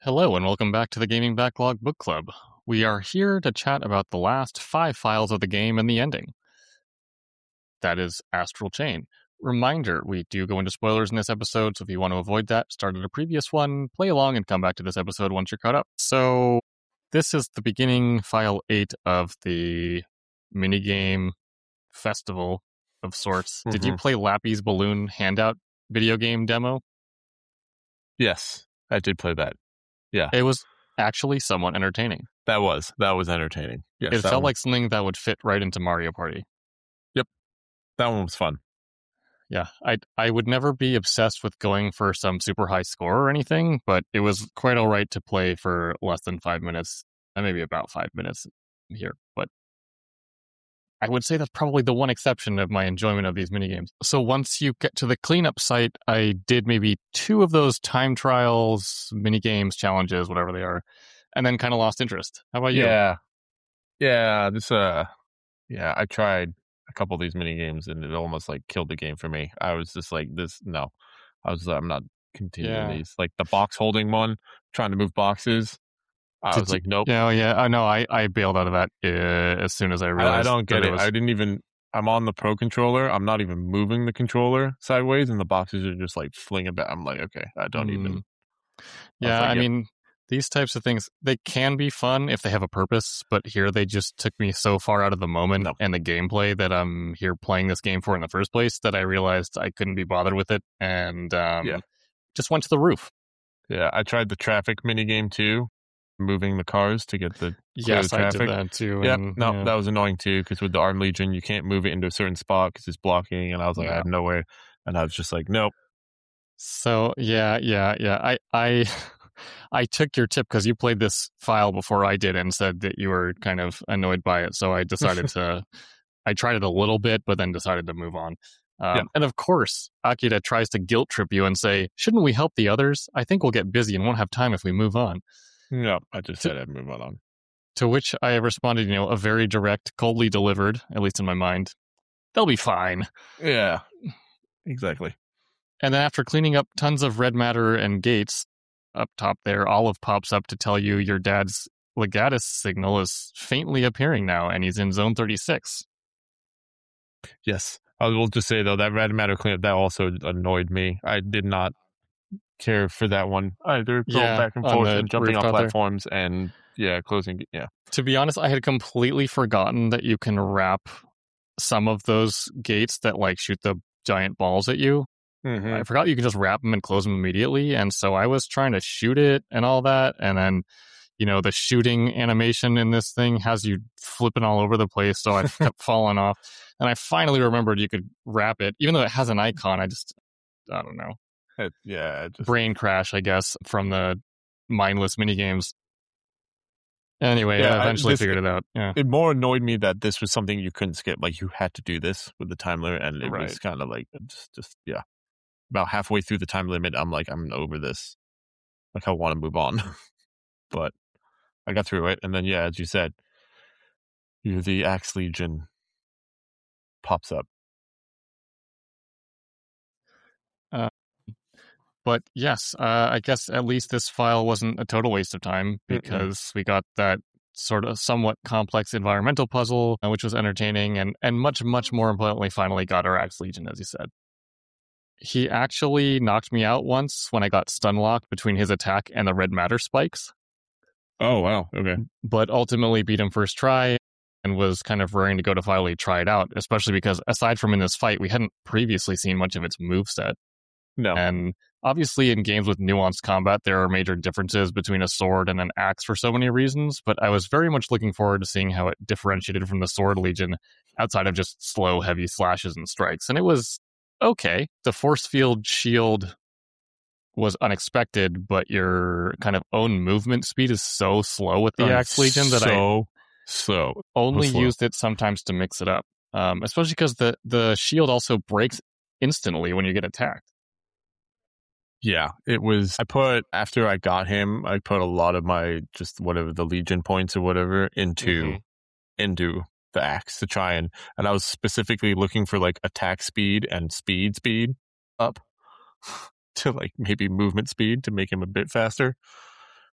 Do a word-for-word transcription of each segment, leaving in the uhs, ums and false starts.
Hello, and welcome back to the Gaming Backlog Book Club. We are here to chat about the last five files of the game and the ending. That is Astral Chain. Reminder, we do go into spoilers in this episode, so if you want to avoid that, start at a previous one, play along, and come back to this episode once you're caught up. So, this is the beginning, file eight of the minigame festival of sorts. Mm-hmm. Did you play Lappy's Balloon handout video game demo? Yes, I did play that. Yeah. It was actually somewhat entertaining. That was. That was entertaining. Yes, it felt one. like something that would fit right into Mario Party. Yep. That one was fun. Yeah. I I would never be obsessed with going for some super high score or anything, but it was quite all right to play for less than five minutes, and maybe about five minutes here. But I would say that's probably the one exception of my enjoyment of these minigames. So once you get to the cleanup site, I did maybe two of those time trials, minigames, challenges, whatever they are, and then kind of lost interest. How about you? Yeah. Yeah, this uh yeah, I tried a couple of these minigames and it almost like killed the game for me. I was just like this no. I was I'm not continuing yeah. these. Like the box holding one, trying to move boxes. I Did was like, nope. Yeah, yeah. I know. I, I bailed out of that uh, as soon as I realized. I, I don't get it. it was... I didn't even. I'm on the Pro controller. I'm not even moving the controller sideways, and the boxes are just like flinging back. I'm like, okay, I don't mm. even. Yeah, I, like, I yep. mean, these types of things, they can be fun if they have a purpose, but here they just took me so far out of the moment no. and the gameplay that I'm here playing this game for in the first place that I realized I couldn't be bothered with it, and um, yeah. just went to the roof. Yeah, I tried the traffic minigame too. Moving the cars to get the yes, the traffic. I did that too. Yeah, and, no, yeah. that was annoying too because with the Armed Legion, you can't move it into a certain spot because it's blocking, and I was like, yeah. I have no way, and I was just like, nope. So yeah, yeah, yeah. I I I took your tip because you played this file before I did and said that you were kind of annoyed by it. So I decided to. I tried it a little bit, but then decided to move on. Um, yeah. And of course, Akira tries to guilt trip you and say, "Shouldn't we help the others? I think we'll get busy and won't have time if we move on." No, I just said I'd move on. To which I responded, you know, a very direct, coldly delivered, at least in my mind, they'll be fine. Yeah, exactly. And then after cleaning up tons of red matter and gates, up top there, Olive pops up to tell you your dad's Legatus signal is faintly appearing now, and he's in zone thirty-six. Yes. I will just say, though, that red matter cleanup, that also annoyed me. I did not care for that one either. Going yeah, back and forth and jumping on platforms there. and yeah, closing. Yeah. To be honest, I had completely forgotten that you can wrap some of those gates that like shoot the giant balls at you. Mm-hmm. I forgot you can just wrap them and close them immediately, and so I was trying to shoot it and all that, and then you know the shooting animation in this thing has you flipping all over the place, so I kept falling off, and I finally remembered you could wrap it, even though it has an icon. I just I don't know. It, yeah, it just... brain crash, I guess, from the mindless minigames. Anyway, yeah, I eventually I, this, figured it out. Yeah. It more annoyed me that this was something you couldn't skip. Like, you had to do this with the time limit, and it right. was kind of like, just, just, yeah. About halfway through the time limit, I'm like, I'm over this. Like, I want to move on. But I got through it, and then, yeah, as you said, you're the Axe Legion pops up. Uh, But yes, uh, I guess at least this file wasn't a total waste of time because Mm-mm. we got that sort of somewhat complex environmental puzzle, which was entertaining, and, and much, much more importantly, finally got our Axe Legion, as you said. He actually knocked me out once when I got stun locked between his attack and the red matter spikes. Oh, wow. Okay. But ultimately beat him first try and was kind of raring to go to finally try it out, especially because aside from in this fight, we hadn't previously seen much of its moveset. No. And obviously in games with nuanced combat, there are major differences between a sword and an axe for so many reasons, but I was very much looking forward to seeing how it differentiated from the Sword Legion outside of just slow, heavy slashes and strikes. And it was okay. The force field shield was unexpected, but your kind of own movement speed is so slow with the uh, Axe Legion that so, I so only slow. used it sometimes to mix it up, um, especially because the, the shield also breaks instantly when you get attacked. Yeah, it was, I put, after I got him, I put a lot of my, just whatever, the Legion points or whatever, into, mm-hmm. into the axe to try and, and I was specifically looking for like attack speed and speed speed up to like maybe movement speed to make him a bit faster.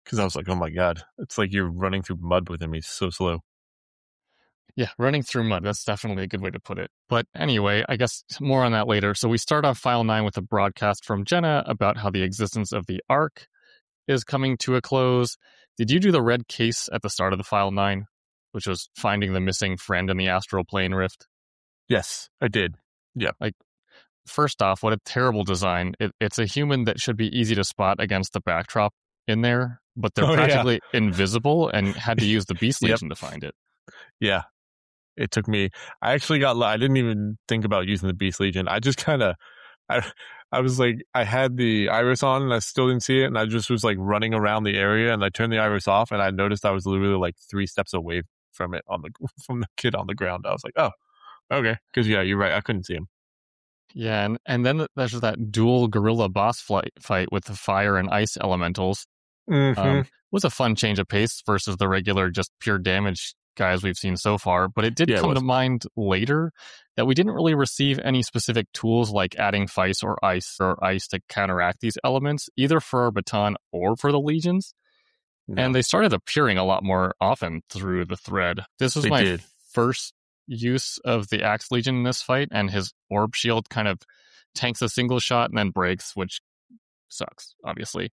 because I was like, oh my god, it's like you're running through mud with him. He's so slow. Yeah, running through mud. That's definitely a good way to put it. But anyway, I guess more on that later. So we start off File nine with a broadcast from Jenna about how the existence of the Ark is coming to a close. Did you do the red case at the start of the File nine, which was finding the missing friend in the astral plane rift? Yes, I did. Yeah. Like, first off, what a terrible design. It, it's a human that should be easy to spot against the backdrop in there, but they're Oh, yeah. practically invisible and had to use the Beast Yep. Legion to find it. Yeah. It took me, I actually got, I didn't even think about using the Beast Legion. I just kind of, I, I was like, I had the iris on and I still didn't see it. And I just was like running around the area and I turned the iris off and I noticed I was literally like three steps away from it on the, from the kid on the ground. I was like, oh, okay. Cause yeah, you're right. I couldn't see him. Yeah. And, and then there's that dual gorilla boss fight, fight with the fire and ice elementals. Mm-hmm. Um, it was a fun change of pace versus the regular just pure damage guys we've seen so far, but it did Yeah, it come was. to mind later that we didn't really receive any specific tools like adding Fice or Ice or Ice to counteract these elements, either for our baton or for the legions. No. And they started appearing a lot more often through the thread. This was They my did. first use of the Axe Legion in this fight, and his orb shield kind of tanks a single shot and then breaks, which sucks, obviously.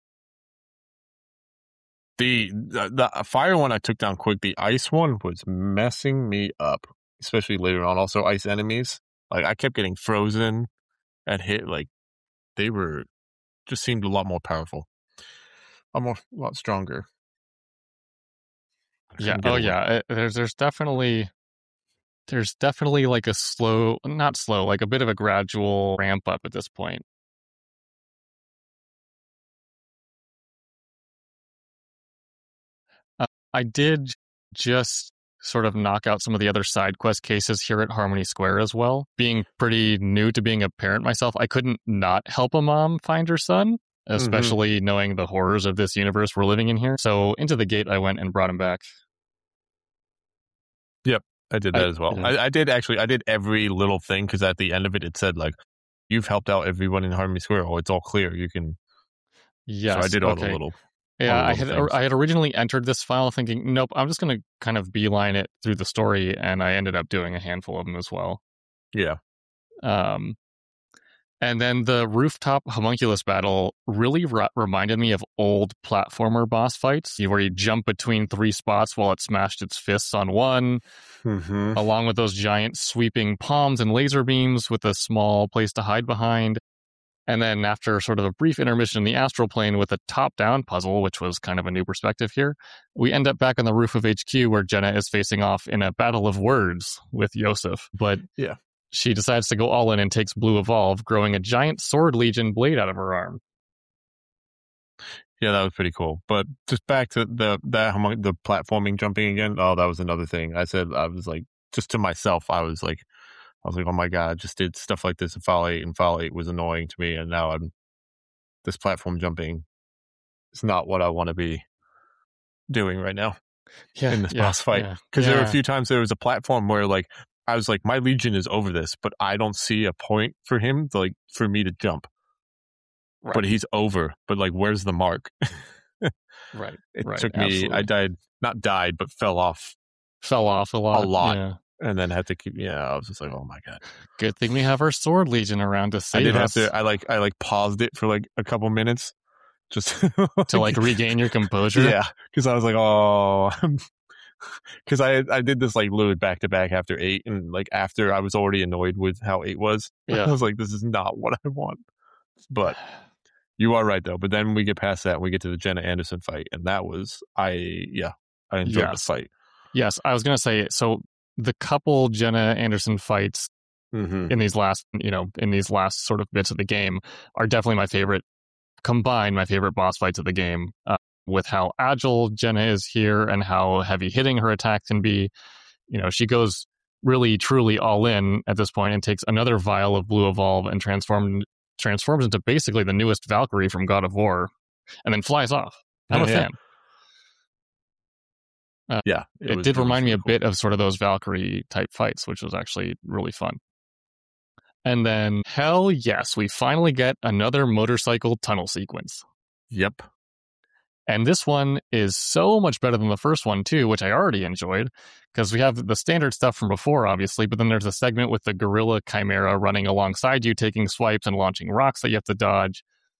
The, the the fire one I took down quick. The ice one was messing me up, especially later on. Also, ice enemies. Like, I kept getting frozen and hit. Like, they were just seemed a lot more powerful. A more, a lot stronger. Yeah. Oh, away. yeah. There's there's definitely there's definitely like a slow, not slow, like a bit of a gradual ramp up at this point. Uh, I did just sort of knock out some of the other side quest cases here at Harmony Square as well. Being pretty new to being a parent myself, I couldn't not help a mom find her son, especially mm-hmm. knowing the horrors of this universe we're living in here. So into the gate I went and brought him back. Yep, I did that I, as well. Yeah. I, I did actually, I did every little thing because at the end of it, it said like, you've helped out everyone in Harmony Square. Oh, it's all clear. You can. Yes. So I did all okay. the little. Yeah, I had things. I had originally entered this file thinking, nope, I'm just going to kind of beeline it through the story, and I ended up doing a handful of them as well. Yeah. Um, and then the rooftop homunculus battle really re- reminded me of old platformer boss fights, where you jump between three spots while it smashed its fists on one, mm-hmm. along with those giant sweeping palms and laser beams with a small place to hide behind. And then after sort of a brief intermission in the astral plane with a top-down puzzle, which was kind of a new perspective here, we end up back on the roof of H Q where Jenna is facing off in a battle of words with Yosef. But yeah, she decides to go all in and takes Blue Evolve, growing a giant Sword Legion blade out of her arm. Yeah, that was pretty cool. But just back to the that the platforming jumping again. Oh, that was another thing. I said, I was like, just to myself, I was like, I was like, oh my God, I just did stuff like this in File eight, and File eight was annoying to me, and now I'm this platform jumping is not what I want to be doing right now yeah, in this yeah, boss fight. Because yeah, there yeah. were a few times there was a platform where like I was like, my Legion is over this, but I don't see a point for him to, like for me to jump. Right. But he's over. But like, where's the mark? right. It right, took me. absolutely. I died, not died, but fell off. Fell off a lot. A lot. Yeah. And then had to keep, yeah, I was just like, oh my God. Good thing we have our Sword Legion around to save I did us. have to, I like, I like paused it for like a couple minutes just like, to like regain your composure. Yeah. Cause I was like, oh, cause I, I did this like literally back to back after eight. And like after I was already annoyed with how eight was, yeah. I was like, this is not what I want. But you are right though. But then we get past that and we get to the Jenna Anderson fight. And that was, I, yeah, I enjoyed yes. the fight. Yes. I was going to say, so the couple Jenna Anderson fights mm-hmm. in these last, you know, in these last sort of bits of the game are definitely my favorite, combined my favorite boss fights of the game, uh, with how agile Jenna is here and how heavy hitting her attack can be. You know, she goes really, truly all in at this point and takes another vial of Blue Evolve and transform, transforms into basically the newest Valkyrie from God of War and then flies off. I'm oh, a yeah. fan. Uh, yeah, it, it was, did it remind me a cool. bit of sort of those Valkyrie type fights, which was actually really fun. And then, hell yes, we finally get another motorcycle tunnel sequence. Yep. And this one is so much better than the first one, too, which I already enjoyed, because we have the standard stuff from before, obviously, but then there's a segment with the gorilla chimera running alongside you, taking swipes and launching rocks that you have to dodge.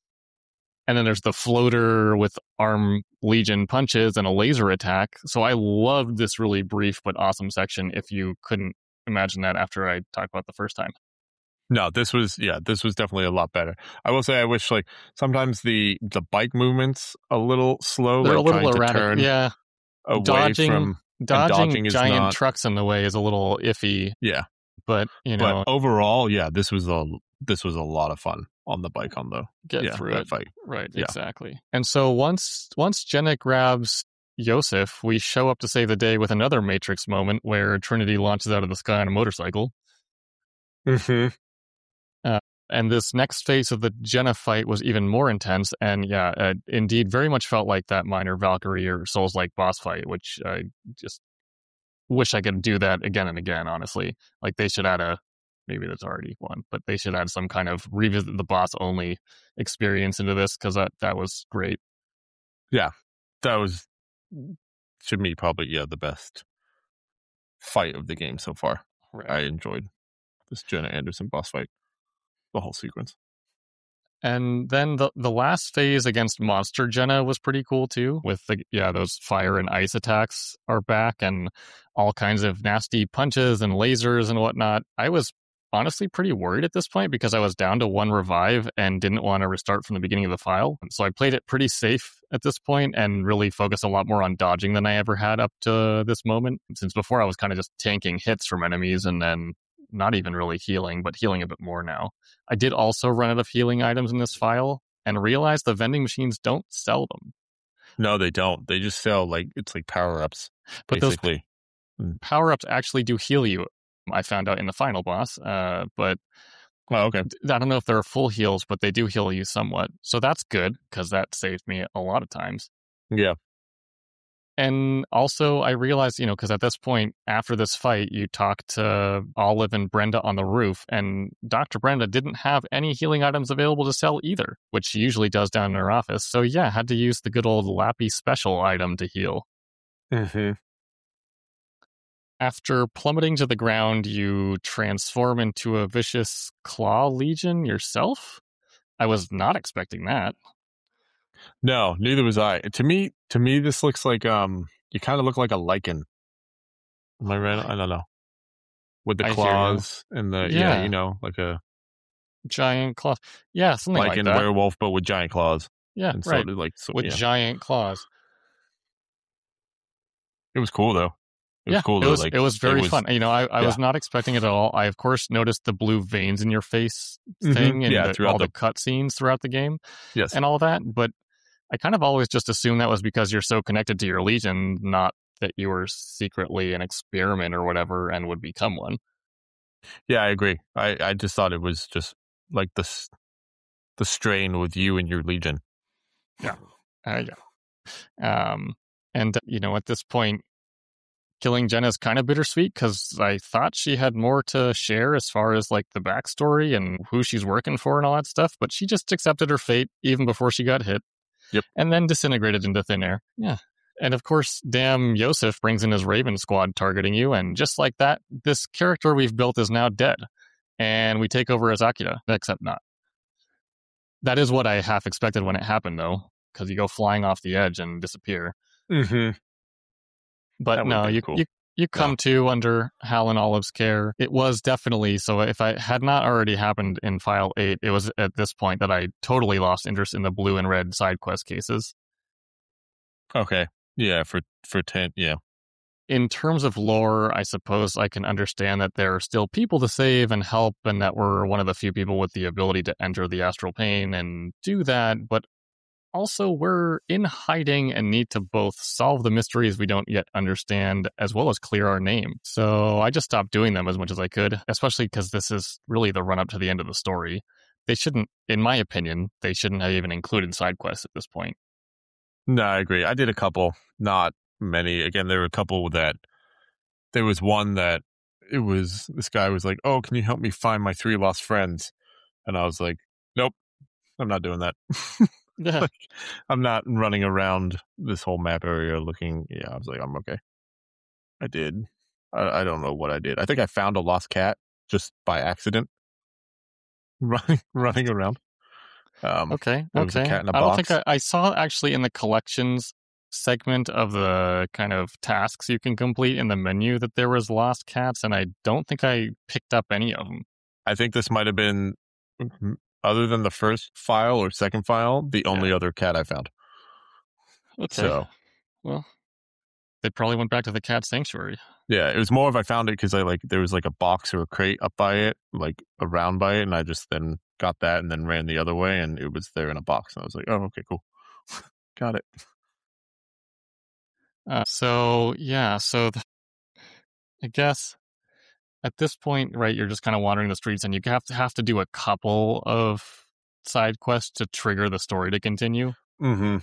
And then there's the floater with arm legion punches and a laser attack. So I loved this really brief but awesome section, if you couldn't imagine that after I talked about the first time. No, this was, yeah, this was definitely a lot better. I will say I wish, like, sometimes the the bike movements a little slow. They're like a little trying erratic. To turn yeah. away dodging, from, dodging, dodging giant not, trucks in the way is a little iffy. Yeah. But, you know. But overall, yeah, this was a this was a lot of fun on the bike on the Get yeah, through that it. fight. Right, yeah. exactly. And so once once Jenna grabs Yosef, we show up to save the day with another Matrix moment where Trinity launches out of the sky on a motorcycle. Mm-hmm. Uh, and this next phase of the Jenna fight was even more intense, and yeah, uh, indeed very much felt like that minor Valkyrie or Souls-like boss fight, which I just wish I could do that again and again, honestly. Like, they should add a, maybe there's already one, but they should add some kind of revisit the boss only experience into this, because that, that was great. Yeah, that was, to me, probably, yeah, the best fight of the game so far. Right. I enjoyed this Jenna Anderson boss fight, the whole sequence. And then the the last phase against Monster Jenna was pretty cool too, with the, yeah, those fire and ice attacks are back and all kinds of nasty punches and lasers and whatnot. I was honestly pretty worried at this point because I was down to one revive and didn't want to restart from the beginning of the file. So I played it pretty safe at this point and really focused a lot more on dodging than I ever had up to this moment. Since before I was kind of just tanking hits from enemies and then not even really healing, but healing a bit more now. I did also run out of healing items in this file and realized the vending machines don't sell them. No, they don't. They just sell, like, it's like power-ups, but basically. Those power-ups actually do heal you, I found out in the final boss. Uh, but oh, okay. I don't know if they're full heals, but they do heal you somewhat. So that's good, because that saved me a lot of times. Yeah. And also, I realized, you know, because at this point, after this fight, you talk to Olive and Brenda on the roof, and Doctor Brenda didn't have any healing items available to sell either, which she usually does down in her office. So yeah, had to use the good old Lappy special item to heal. Mm-hmm. After plummeting to the ground, you transform into a vicious claw legion yourself? I was not expecting that. No, neither was I. To me, to me, this looks like um, you kind of look like a lichen. Am I right? I don't know. With the I claws and the yeah. yeah, you know, like a giant claws. Yeah, something like, like in that. werewolf, but with giant claws. Yeah, and right. So, like so, with yeah. giant claws. It was cool though. It yeah, was cool. It was like, it was very it was, fun. You know, I, I yeah. was not expecting it at all. I of course noticed the blue veins in your face thing mm-hmm. and yeah, the, all the, the cutscenes throughout the game. Yes, and all that. But I kind of always just assumed that was because you're so connected to your legion, not that you were secretly an experiment or whatever and would become one. Yeah, I agree. I, I just thought it was just like the the strain with you and your legion. Yeah, uh, yeah. Um, and you know, at this point, killing Jenna is kind of bittersweet because I thought she had more to share as far as like the backstory and who she's working for and all that stuff, but she just accepted her fate even before she got hit. Yep. And then disintegrated into thin air. Yeah. And of course, damn Yosef brings in his Raven squad targeting you, and just like that, this character we've built is now dead. And we take over as Akira, except not. That is what I half expected when it happened, though, because you go flying off the edge and disappear. Mm-hmm. But no, you, cool. you you come yeah. to under Hal and Olive's care. It was definitely, so if I had not already happened in File eight, it was at this point that I totally lost interest in the blue and red side quest cases. Okay. Yeah, for, for ten, yeah. In terms of lore, I suppose I can understand that there are still people to save and help, and that we're one of the few people with the ability to enter the astral plane and do that, but also, we're in hiding and need to both solve the mysteries we don't yet understand, as well as clear our name. So I just stopped doing them as much as I could, especially because this is really the run-up to the end of the story. They shouldn't, in my opinion, they shouldn't have even included side quests at this point. No, I agree. I did a couple, not many. Again, there were a couple that, there was one that, it was, this guy was like, oh, can you help me find my three lost friends? And I was like, nope, I'm not doing that. Yeah. Like, I'm not running around this whole map area looking. Yeah, I was like, I'm okay. I did. I, I don't know what I did. I think I found a lost cat just by accident, running running around. Um, okay. there was a Okay. cat in a I don't think box. I, I saw actually in the collections segment of the kind of tasks you can complete in the menu that there was lost cats, and I don't think I picked up any of them. I think this might have been, other than the first file or second file, the only Yeah. other cat I found. Okay. So, well, they probably went back to the cat sanctuary. yeah, it was more of I found it because I like there was like a box or a crate up by it, like around by it, and I just then got that and then ran the other way, and it was there in a box, and I was like, oh, okay, cool, got it. Uh, so yeah, so the, I guess at this point, right, you're just kind of wandering the streets, and you have to have to do a couple of side quests to trigger the story to continue. Mm-hmm.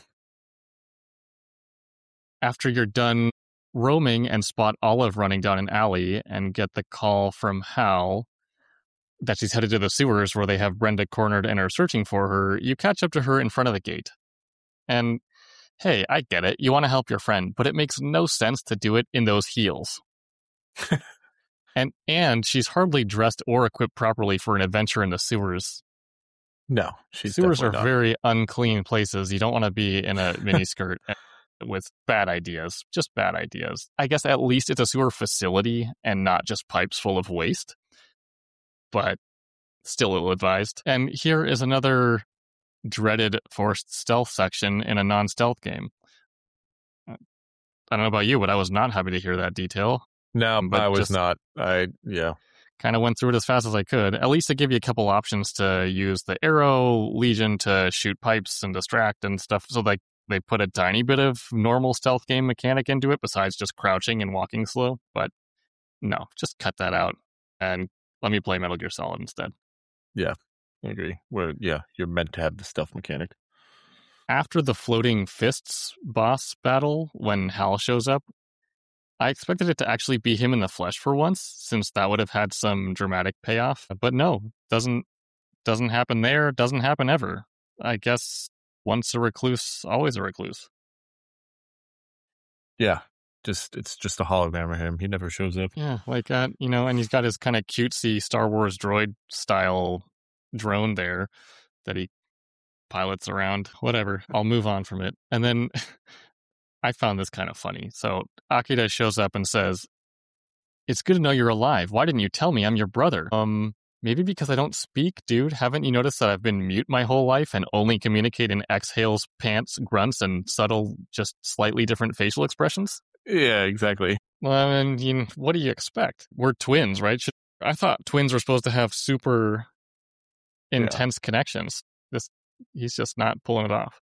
After you're done roaming and spot Olive running down an alley and get the call from Hal that she's headed to the sewers where they have Brenda cornered and are searching for her, you catch up to her in front of the gate. And hey, I get it. You want to help your friend, but it makes no sense to do it in those heels. and and she's hardly dressed or equipped properly for an adventure in the sewers. No, she's Sewers are not. very unclean places. You don't want to be in a miniskirt with bad ideas, just bad ideas. I guess at least it's a sewer facility and not just pipes full of waste, but still ill-advised. And here is another dreaded forced stealth section in a non-stealth game. I don't know about you, but I was not happy to hear that detail. No, but I was not. I, yeah. Kind of went through it as fast as I could. At least to give you a couple options to use the arrow legion to shoot pipes and distract and stuff. So like they put a tiny bit of normal stealth game mechanic into it besides just crouching and walking slow. But no, just cut that out and let me play Metal Gear Solid instead. Yeah, I agree. Where, yeah, you're meant to have the stealth mechanic. After the floating fists boss battle, when Hal shows up, I expected it to actually be him in the flesh for once, since that would have had some dramatic payoff. But no, doesn't doesn't happen there, doesn't happen ever. I guess once a recluse, always a recluse. Yeah, just it's just a hologram of him. He never shows up. Yeah, like that, uh, you know, and he's got his kind of cutesy Star Wars droid style drone there that he pilots around. Whatever, I'll move on from it. And then I found this kind of funny. So Akira shows up and says, "It's good to know you're alive. Why didn't you tell me I'm your brother?" Um, maybe because I don't speak, dude. Haven't you noticed that I've been mute my whole life and only communicate in exhales, pants, grunts, and subtle, just slightly different facial expressions? Yeah, exactly. Well, I mean, what do you expect? We're twins, right? I thought twins were supposed to have super intense yeah. connections. This, he's just not pulling it off.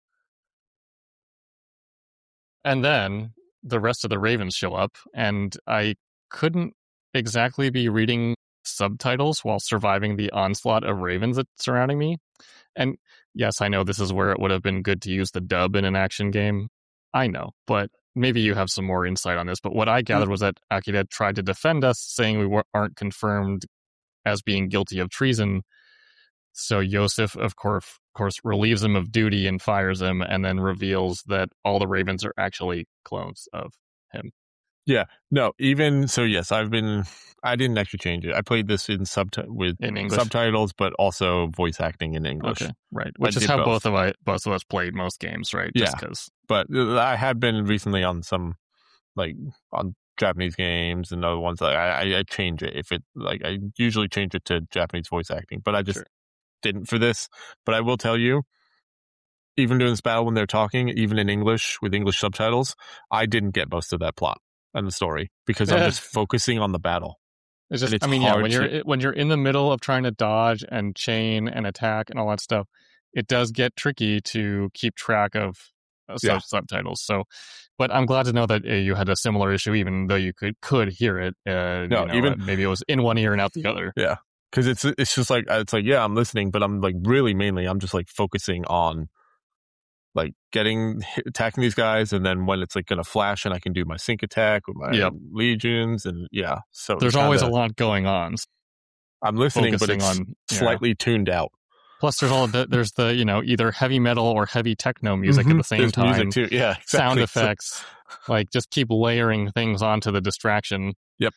And then the rest of the Ravens show up, and I couldn't exactly be reading subtitles while surviving the onslaught of Ravens that's surrounding me. And yes, I know this is where it would have been good to use the dub in an action game. I know, but maybe you have some more insight on this. But what I gathered was that Akira tried to defend us, saying we aren't confirmed as being guilty of treason. So Yosef, of course, of course, relieves him of duty and fires him, and then reveals that all the Ravens are actually clones of him. Yeah, no, even so, yes, I've been. I didn't actually change it. I played this in subti- with in English. subtitles, but also voice acting in English. Okay, right, which I is how both. both of I both of us played most games, right? Yeah, Just cause. But I have been recently on some like on Japanese games and other ones. Like I, I change it if it like I usually change it to Japanese voice acting, but I just. Sure. Didn't for this, but I will tell you, even during this battle when they're talking, even in English with English subtitles, I didn't get most of that plot and the story because I'm just focusing on the battle. It's just, it's I mean, yeah, when to... you're when you're in the middle of trying to dodge and chain and attack and all that stuff, it does get tricky to keep track of uh, yeah. subtitles. So, but I'm glad to know that uh, you had a similar issue, even though you could could hear it. Uh, no, you know, even uh, maybe it was in one ear and out the other. Yeah. Because it's it's just like it's like yeah I'm listening, but I'm like really mainly I'm just like focusing on like getting attacking these guys, and then when it's like gonna flash and I can do my sync attack with my yep. legions, and yeah. So there's kinda, always a lot going on. I'm listening, but it's on, slightly know. tuned out. Plus, there's all the there's the you know either heavy metal or heavy techno music mm-hmm. at the same there's time. Music too, yeah. Exactly. Sound effects, like just keep layering things onto the distraction. Yep.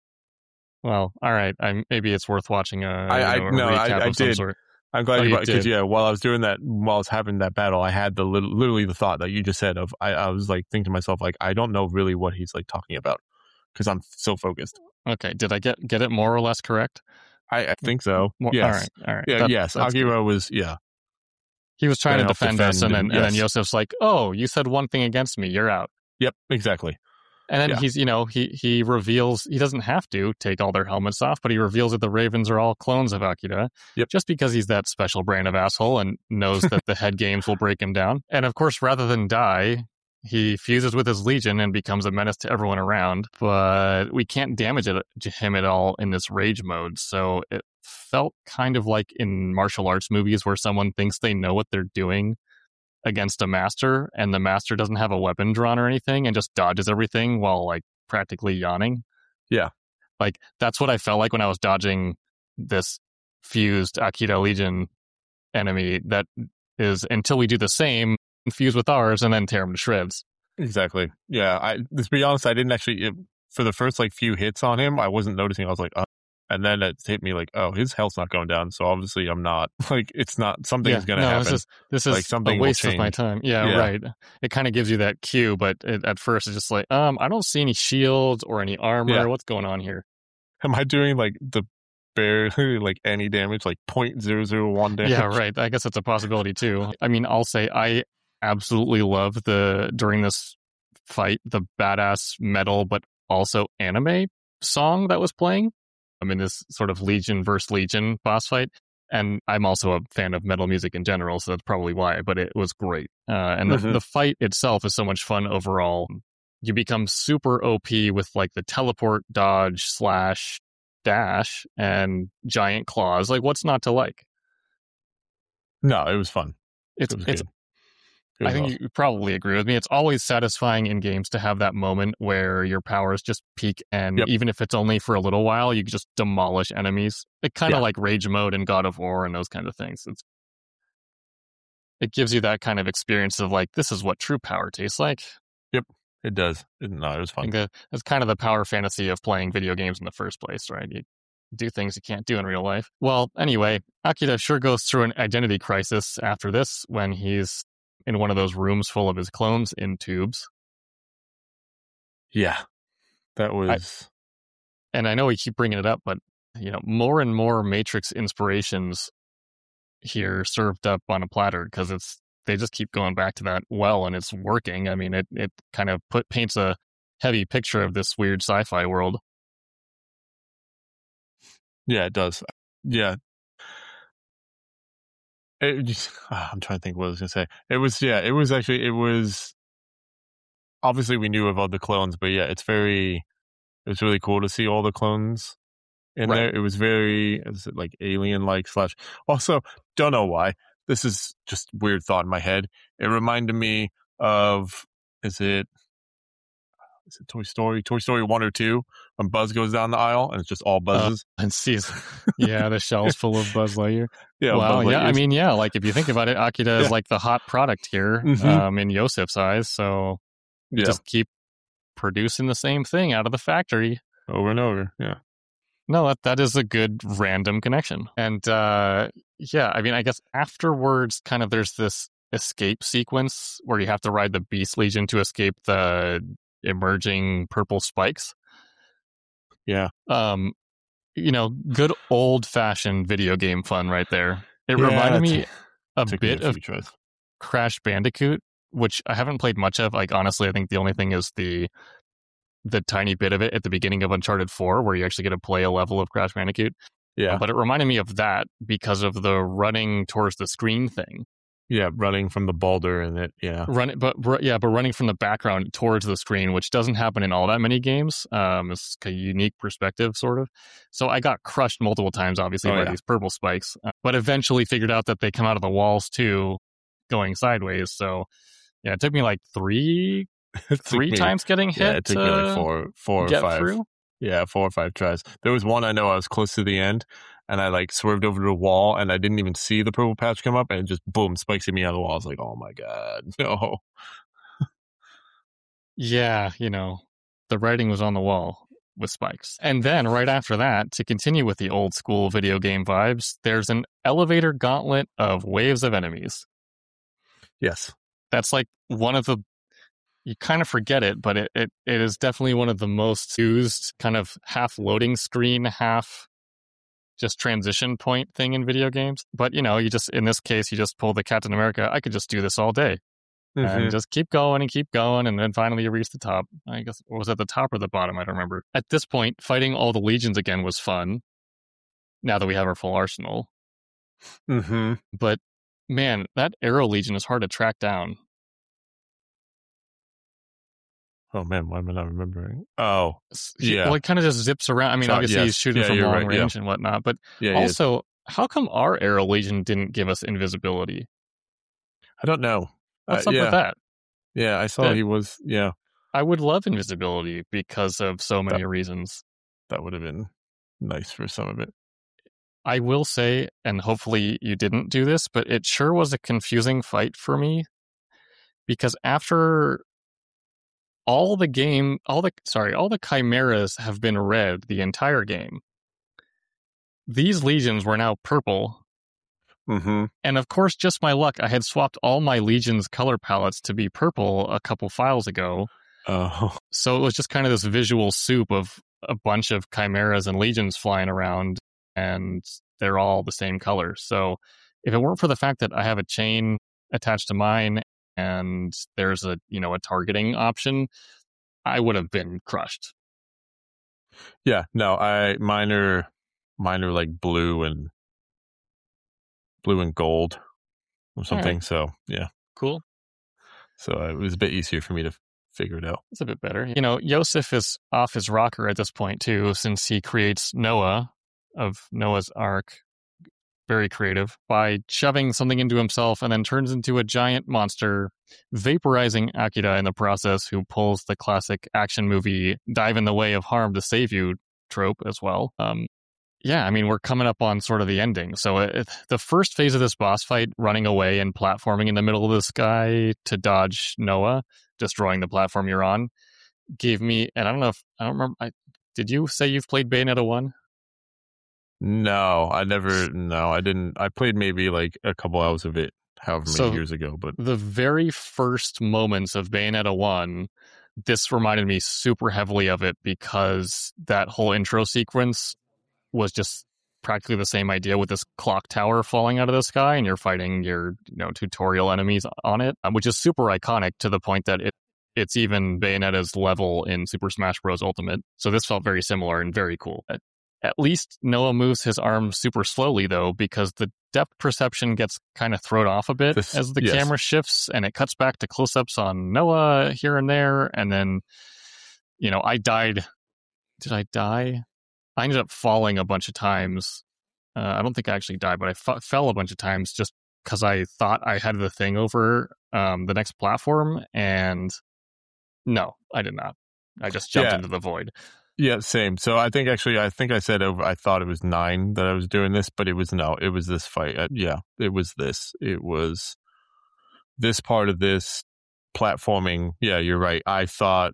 Well, all right. I maybe it's worth watching a, I, you know, I a no, recap I, I of some did. sort. I'm glad oh, you you brought because yeah, while I was doing that, while I was having that battle, I had the little, literally the thought that you just said of I, I was like thinking to myself like I don't know really what he's like talking about because I'm so focused. Okay, did I get get it more or less correct? I, I think so. More, yes. All right. All right. Yeah. That, yes. Akira good. was yeah. He was trying to defend, defend us, and then yes. and then Yosef's like, "Oh, you said one thing against me. You're out." Yep. Exactly. And then yeah. he's, you know, he he reveals he doesn't have to take all their helmets off, but he reveals that the Ravens are all clones of Akira. Yep. Just because he's that special brand of asshole and knows that the head games will break him down. And of course, rather than die, he fuses with his legion and becomes a menace to everyone around. But we can't damage it, him at all in this rage mode. So it felt kind of like in martial arts movies where someone thinks they know what they're doing against a master, and the master doesn't have a weapon drawn or anything and just dodges everything while like practically yawning. Yeah. Like that's what I felt like when I was dodging this fused Akira Legion enemy that is until we do the same, fuse with ours and then tear him to shreds. Exactly. Yeah. I to be honest, I didn't actually it, for the first like few hits on him, I wasn't noticing. I was like, oh. And then it hit me like, oh, his health's not going down. So obviously I'm not like, it's not, something yeah, is going to no, happen. This is, this is like, something a waste of my time. Yeah, yeah. right. It kind of gives you that cue, but it, at first it's just like, um, I don't see any shields or any armor. Yeah. What's going on here? Am I doing like the barely like any damage, like zero point zero zero one damage? Yeah, right. I guess that's a possibility too. I mean, I'll say I absolutely love the, during this fight, the badass metal, but also anime song that was playing. I'm in this sort of Legion versus Legion boss fight. And I'm also a fan of metal music in general, so that's probably why, but it was great. Uh, and mm-hmm. the, the fight itself is so much fun overall. You become super O P with like the teleport, dodge, slash, dash, and giant claws. Like, what's not to like? No, it was fun. It's, it was it's good. I think awesome. You probably agree with me. It's always satisfying in games to have that moment where your powers just peak, and yep. even if it's only for a little while, you just demolish enemies. It kind of yeah. like Rage Mode and God of War and those kind of things. It's, it gives you that kind of experience of like, this is what true power tastes like. Yep, it does. It, no, it was fun. I think that, that's kind of the power fantasy of playing video games in the first place, right? You do things you can't do in real life. Well, anyway, Akira sure goes through an identity crisis after this when he's in one of those rooms full of his clones in tubes. Yeah, that was... I, and I know we keep bringing it up, but, you know, more and more Matrix inspirations here served up on a platter because it's they just keep going back to that well, and it's working. I mean, it, it kind of put paints a heavy picture of this weird sci-fi world. Yeah, it does. Yeah. It just, oh, I'm trying to think what I was going to say. It was, yeah, it was actually, it was, obviously we knew about the clones, but yeah, it's very, it was really cool to see all the clones in right. there. It was very, is it like alien-like slash, also, don't know why. This is just weird thought in my head. It reminded me of, is it, is it Toy Story? Toy Story one or two, when Buzz goes down the aisle and it's just all buzzes. Uh, and sees, yeah, the shelves full of Buzz Lightyear. Yeah, wow, Buzz yeah, I mean, yeah, like if you think about it, Akira yeah. is like the hot product here mm-hmm. um, in Yosef's eyes, so yeah. just keep producing the same thing out of the factory. Over and over, yeah. No, that, that is a good random connection. And uh, yeah, I mean, I guess afterwards, kind of there's this escape sequence where you have to ride the Beast Legion to escape the emerging purple spikes. Yeah. Um, you know, good old-fashioned video game fun right there. It yeah, reminded me a bit bit a of choice. Crash Bandicoot, which I haven't played much of. Like, honestly, I think the only thing is the the tiny bit of it at the beginning of Uncharted four, where you actually get to play a level of Crash Bandicoot. Yeah. Uh, but it reminded me of that because of the running towards the screen thing. Yeah, running from the boulder and it, yeah. Run, but yeah, but running from the background towards the screen, which doesn't happen in all that many games. Um, it's a unique perspective, sort of. So I got crushed multiple times, obviously, oh, by yeah. these purple spikes, uh, but eventually figured out that they come out of the walls too, going sideways. So yeah, it took me like three, three me, times getting hit. Yeah, it took to me like four, four or get five. Through. Yeah, four or five tries. There was one I know I was close to the end, and I like swerved over to the wall, and I didn't even see the purple patch come up, and it just boom spikes hit me on the wall. I was like, oh my god, no. Yeah, you know, the writing was on the wall with spikes. And then right after that, to continue with the old school video game vibes, there's an elevator gauntlet of waves of enemies. Yes. That's like one of the, you kind of forget it, but it, it, it is definitely one of the most used kind of half loading screen, half just transition point thing in video games. But, you know, you just, in this case, you just pull the Captain America. I could just do this all day. Mm-hmm. And just keep going and keep going, and then finally you reach the top. I guess it was at the top or the bottom, I don't remember. At this point, fighting all the legions again was fun, now that we have our full arsenal. Mm-hmm. But, man, that Arrow Legion is hard to track down. Oh, man, why am I not remembering? Oh, he, yeah. Well, it kind of just zips around. I mean, so, obviously yes. he's shooting yeah, from long right, range yeah. and whatnot, but yeah, also, how come our Arrow Legion didn't give us invisibility? I don't know. What's uh, up yeah. with that? Yeah, I saw that, he was, yeah. I would love invisibility because of so many that, reasons. That would have been nice for some of it. I will say, and hopefully you didn't do this, but it sure was a confusing fight for me. Because after all the game, all the, sorry, all the chimeras have been red the entire game, these legions were now purple. Mm-hmm. And of course, just my luck, I had swapped all my legions color palettes to be purple a couple files ago. Oh. So it was just kind of this visual soup of a bunch of chimeras and legions flying around, and they're all the same color. So if it weren't for the fact that I have a chain attached to mine and there's a, you know, a targeting option, I would have been crushed. Yeah, no, I mine are mine are like blue and blue and gold or something. Right. So yeah, cool. So it was a bit easier for me to figure it out. It's a bit better. You know, Yosef is off his rocker at this point too, since he creates Noah of Noah's Ark. Very creative, by shoving something into himself and then turns into a giant monster, vaporizing Akira in the process, who pulls the classic action movie dive in the way of harm to save you trope as well. Um, yeah, I mean, we're coming up on sort of the ending. So it, the first phase of this boss fight, running away and platforming in the middle of the sky to dodge Noah, destroying the platform you're on, gave me, and I don't know if, I don't remember, I, did you say you've played Bayonetta one? No, I never, no, I didn't. I played maybe like a couple hours of it, however many so years ago. But the very first moments of Bayonetta one, this reminded me super heavily of it, because that whole intro sequence was just practically the same idea, with this clock tower falling out of the sky and you're fighting your, you know, tutorial enemies on it, which is super iconic to the point that it it's even Bayonetta's level in Super Smash Bros. Ultimate. So this felt very similar and very cool. At least Noah moves his arm super slowly, though, because the depth perception gets kind of thrown off a bit this, as the yes. camera shifts, and it cuts back to close-ups on Noah here and there. And then, you know, I died. Did I die? I ended up falling a bunch of times. Uh, I don't think I actually died, but I f- fell a bunch of times just because I thought I had the thing over um, the next platform. And no, I did not. I just jumped yeah. into the void. Yeah, same. So I think actually, I think I said over, I thought it was nine that I was doing this, but it was no, it was this fight. Uh, yeah, it was this. It was this part of this platforming. Yeah, you're right. I thought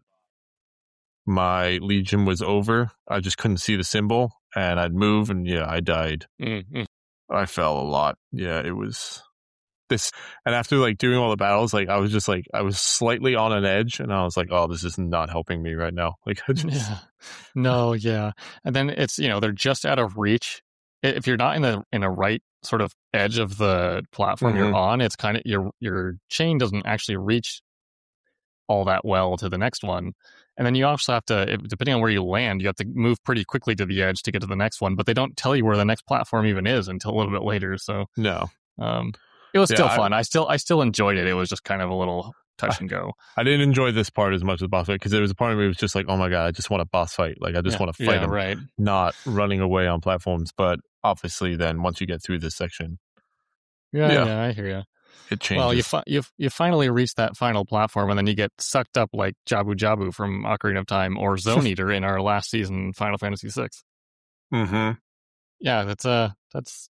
my Legion was over. I just couldn't see the symbol, and I'd move, and yeah, I died. Mm-hmm. I fell a lot. Yeah, it was this. And after like doing all the battles, like I was just like, I was slightly on an edge, and I was like, oh, this is not helping me right now. Like, I just... yeah, no, yeah. And then it's, you know, they're just out of reach. If you're not in the in a right sort of edge of the platform mm-hmm. you're on, it's kind of your your chain doesn't actually reach all that well to the next one. And then you also have to, if, depending on where you land, you have to move pretty quickly to the edge to get to the next one. But they don't tell you where the next platform even is until a little bit later. So no, um, it was yeah, still fun. I, I still I still enjoyed it. It was just kind of a little touch and go. I didn't enjoy this part as much as the boss fight, because there was a part of me that was just like, oh my god, I just want a boss fight. Like I just yeah, want to fight yeah, him, right. not running away on platforms. But obviously, then once you get through this section, yeah, yeah, yeah I hear you. It changes. Well, you, fi- you you finally reach that final platform, and then you get sucked up like Jabu Jabu from Ocarina of Time, or Zone Eater in our last season, Final Fantasy six. Mm-hmm. Yeah, that's a uh, that's.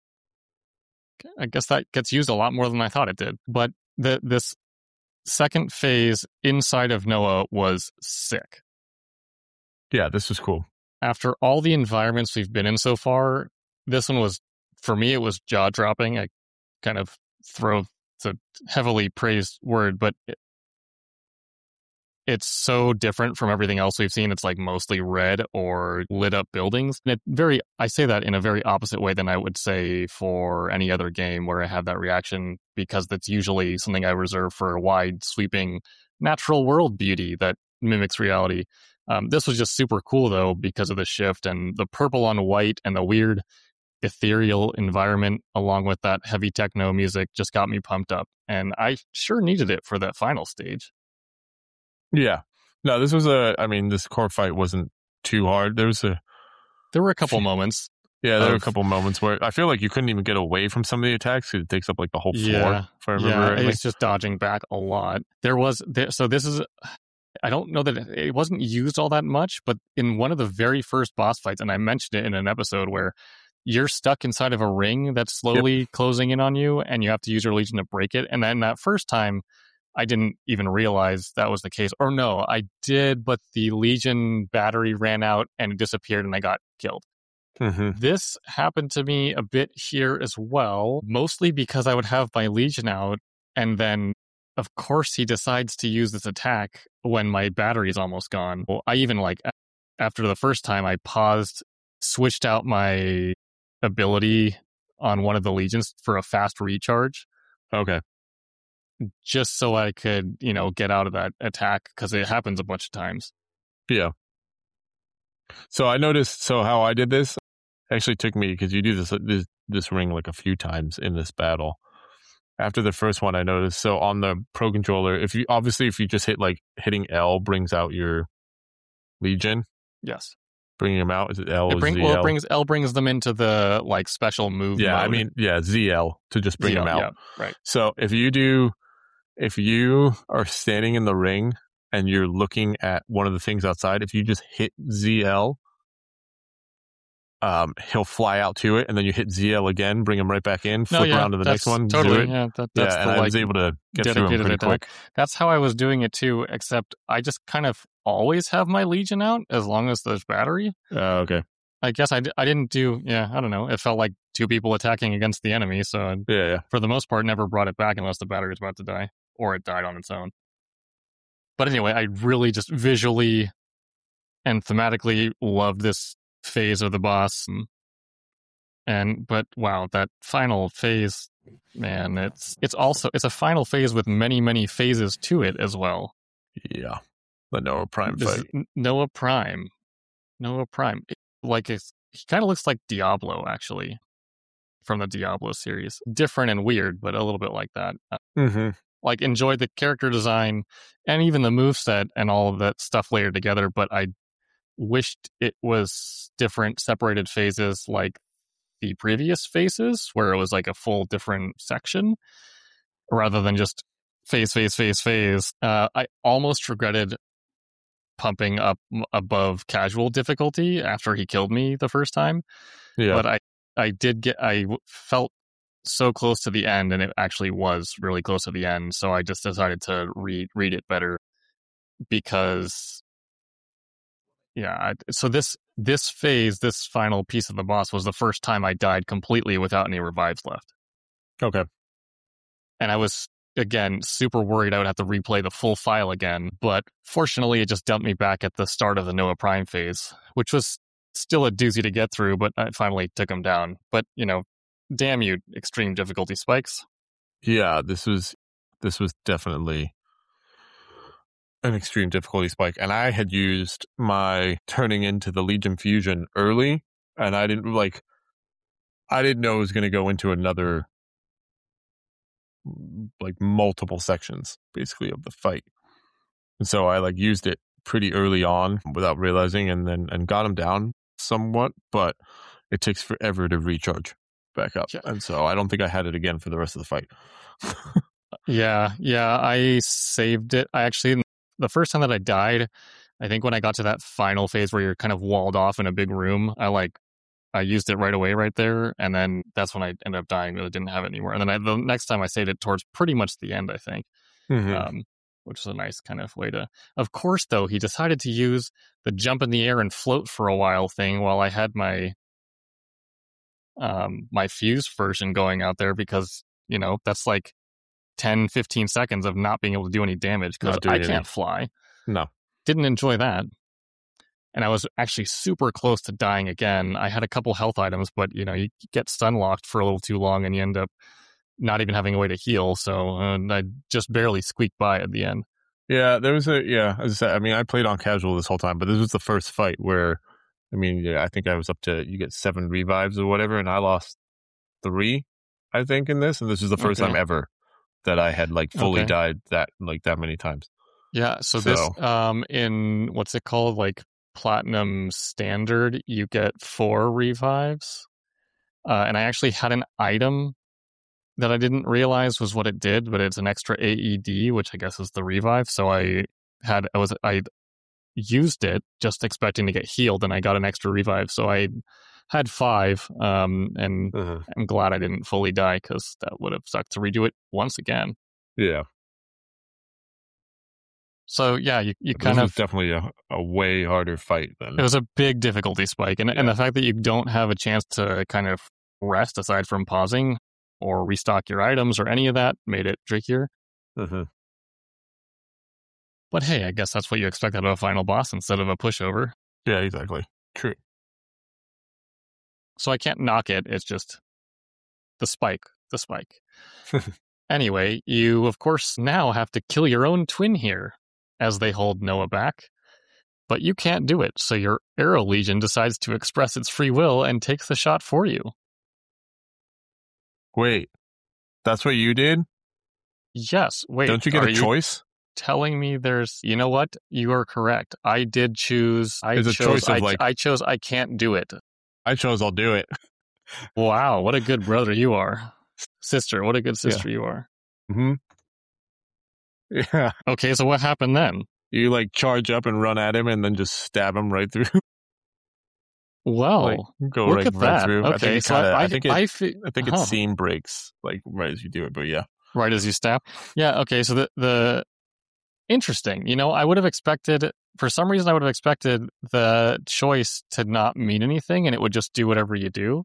I guess that gets used a lot more than I thought it did. But the this second phase inside of Noah was sick. Yeah, this was cool. After all the environments we've been in so far, this one was, for me, it was jaw dropping. I kind of throw the heavily praised word, but it, it's so different from everything else we've seen. It's like mostly red or lit up buildings. And it very, I say that in a very opposite way than I would say for any other game where I have that reaction, because that's usually something I reserve for wide sweeping natural world beauty that mimics reality. Um, this was just super cool though, because of the shift and the purple on white and the weird ethereal environment along with that heavy techno music just got me pumped up. And I sure needed it for that final stage. Yeah. No, this was a, I mean, this core fight wasn't too hard. There was a, there were a couple moments. Yeah, there of, were a couple moments where I feel like you couldn't even get away from some of the attacks because it takes up like the whole floor. Yeah. If I remember yeah, it's just dodging back a lot. There was, there, so this is, I don't know that it, it wasn't used all that much, but in one of the very first boss fights, and I mentioned it in an episode where you're stuck inside of a ring that's slowly yep. closing in on you and you have to use your Legion to break it. And then that first time, I didn't even realize that was the case. Or no, I did, but the Legion battery ran out and it disappeared and I got killed. Mm-hmm. This happened to me a bit here as well, mostly because I would have my Legion out and then, of course, he decides to use this attack when my battery's almost gone. Well, I even, like, after the first time, I paused, switched out my ability on one of the Legions for a fast recharge. Okay. Just so I could, you know, get out of that attack, because it happens a bunch of times. Yeah. So I noticed, so how I did this actually took me, because you do this, this this ring like a few times in this battle. After the first one, I noticed, so on the Pro Controller, if you, obviously if you just hit like, hitting L brings out your Legion. Yes. Bringing them out, is it L it bring, or Z L? Well, it brings, L brings them into the, like, special move Yeah, mode. I mean, yeah, Z L to just bring Z L, them out. Yeah, right. So if you do, if you are standing in the ring and you're looking at one of the things outside, if you just hit Z L, um, he'll fly out to it, and then you hit Z L again, bring him right back in, flip no, yeah, around to the next one, totally, do it. Yeah, that, that's yeah, the, and like, I was able to get through him pretty attack. quick. That's how I was doing it too, except I just kind of always have my Legion out as long as there's battery. Oh, uh, okay. I guess I, I didn't do, yeah, I don't know. It felt like two people attacking against the enemy, so yeah, yeah. for the most part, never brought it back unless the battery was about to die, or it died on its own. But anyway, I really just visually and thematically loved this phase of the boss. And, but wow, that final phase, man, it's it's also, it's a final phase with many, many phases to it as well. Yeah. The Noah Prime fight. Noah Prime. Noah Prime. It, like, it's, he kind of looks like Diablo, actually, from the Diablo series. Different and weird, but a little bit like that. Mm-hmm. Like, enjoyed the character design and even the moveset and all of that stuff layered together, but I wished it was different, separated phases like the previous phases, where it was like a full different section, rather than just phase, phase, phase, phase. Uh, I almost regretted pumping up above casual difficulty after he killed me the first time. Yeah. But I, I did get, I felt so close to the end, and it actually was really close to the end. So I just decided to read, read it better because, yeah. I, so this, this phase, this final piece of the boss was the first time I died completely without any revives left. Okay. And I was, again, super worried I would have to replay the full file again, but fortunately it just dumped me back at the start of the Noah Prime phase, which was still a doozy to get through, but I finally took him down. But, you know, damn you, extreme difficulty spikes. Yeah, this was, this was definitely an extreme difficulty spike. And I had used my turning into the Legion Fusion early, and I didn't, like, I didn't know it was going to go into another, like, multiple sections, basically, of the fight. And so I, like, used it pretty early on without realizing, and then, and got him down somewhat, but it takes forever to recharge back up. Yeah. And so I don't think I had it again for the rest of the fight. yeah, yeah, I saved it. I actually, the first time that I died, I think when I got to that final phase where you're kind of walled off in a big room, I, like, I used it right away right there, and then that's when I ended up dying. Really didn't have it anymore. And then I, the next time I saved it towards pretty much the end, I think, Mm-hmm. um, which is a nice kind of way to. Of course, though, he decided to use the jump in the air and float for a while thing while I had my um, my fuse version going out there because, you know, that's like ten, fifteen seconds of not being able to do any damage because I can't any. fly. No. Didn't enjoy that. And I was actually super close to dying again. I had a couple health items, but, you know, you get stun locked for a little too long and you end up not even having a way to heal. So uh, I just barely squeaked by at the end. Yeah, there was a, yeah, as I said, I mean, I played on casual this whole time, but this was the first fight where, I mean, yeah, I think I was up to, you get seven revives or whatever, and I lost three, I think, in this. And this is the first Okay. time ever that I had like fully Okay. died that, like that many times. Yeah. So, So- this, um, in what's it called? Like Platinum Standard, you get four revives. Uh, and I actually had an item that I didn't realize was what it did, but it's an extra A E D, which I guess is the revive. So I had, I was, I used it just expecting to get healed, and I got an extra revive. So I had five, um, and Uh-huh. I'm glad I didn't fully die because that would have sucked to redo it once again. Yeah. So yeah, you, you This kind was of definitely a, a way harder fight than it was a big difficulty spike, and and Yeah. the fact that you don't have a chance to kind of rest aside from pausing or restock your items or any of that made it trickier. Uh-huh. But hey, I guess that's what you expect out of a final boss instead of a pushover. Yeah, exactly. True. So I can't knock it. It's just the spike, the spike. Anyway, you of course now have to kill your own twin here as they hold Noah back. But you can't do it, so your Arrow Legion decides to express its free will and takes the shot for you. Wait, that's what you did? Yes. Wait. Don't you get are a choice? Telling me there's, you know what? You are correct. I did choose. I There's a chose. choice of, I, like- I chose. I can't do it. I chose I'll do it. Wow, what a good brother you are, sister. What a good sister you are. Mm-hmm. Yeah. Okay, so what happened then? You like charge up and run at him and then just stab him right through. Well, like go look right, at right that. through. Okay, I think it so kinda, I, I, think it, I, I, fi- think huh. its seam breaks like right as you do it, but yeah. right as you stab. Yeah. Okay. So the the interesting. You know, I would have expected. For some reason, I would have expected the choice to not mean anything, and it would just do whatever you do.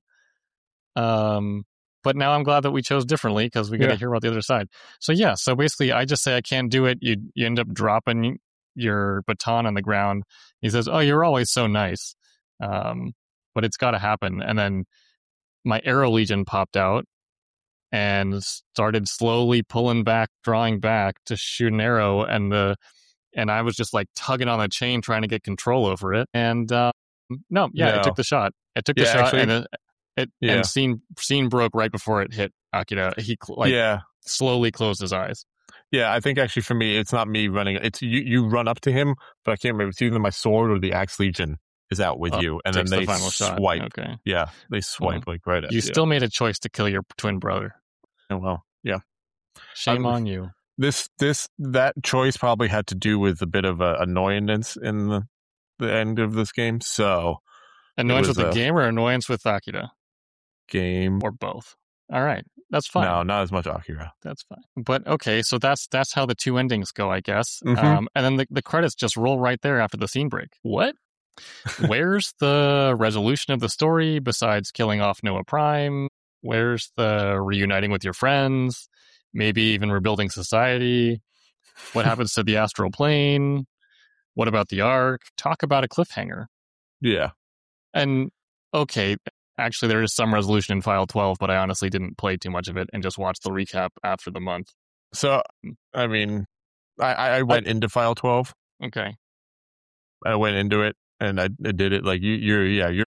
Um, but now I'm glad that we chose differently because we got to Yeah. hear about the other side. So yeah, so basically, I just say I can't do it. You you end up dropping your baton on the ground. He says, "Oh, you're always so nice," um, but it's got to happen. And then my Arrow Legion popped out and started slowly pulling back, drawing back to shoot an arrow, and the and I was just like tugging on the chain trying to get control over it. And uh, no, yeah, No. it took the shot. It took the Yeah, shot, actually- and it, it Yeah. and scene scene broke right before it hit Akira. He cl- like yeah. slowly closed his eyes. Yeah, I think actually for me, it's not me running. It's you. You run up to him, but I can't remember. It's either my sword or the Axe Legion is out with Oh, you, and then Takes they the final shot. swipe. Okay, Yeah, they swipe like right at you you. still made a choice to kill your twin brother. Oh, well, yeah. Shame Um, on you. This, this, that choice probably had to do with a bit of uh, annoyance in the the end of this game. So Annoyance was with the a- game or annoyance with Akira, game. or both. All right, that's fine. No, not as much Akira. That's fine. But okay, so that's that's how the two endings go, I guess. Mhm. Um, and then the, the credits just roll right there after the scene break. What? Where's the resolution of the story besides killing off Noah Prime? Where's the reuniting with your friends? Maybe even rebuilding society? What happens to the astral plane? What about the Ark? Talk about a cliffhanger. Yeah. And okay, actually, there is some resolution in File twelve, but I honestly didn't play too much of it and just watched the recap after the month. So I mean, I I went into File twelve. Okay. I went into it and I, I did it like you. You're yeah. You're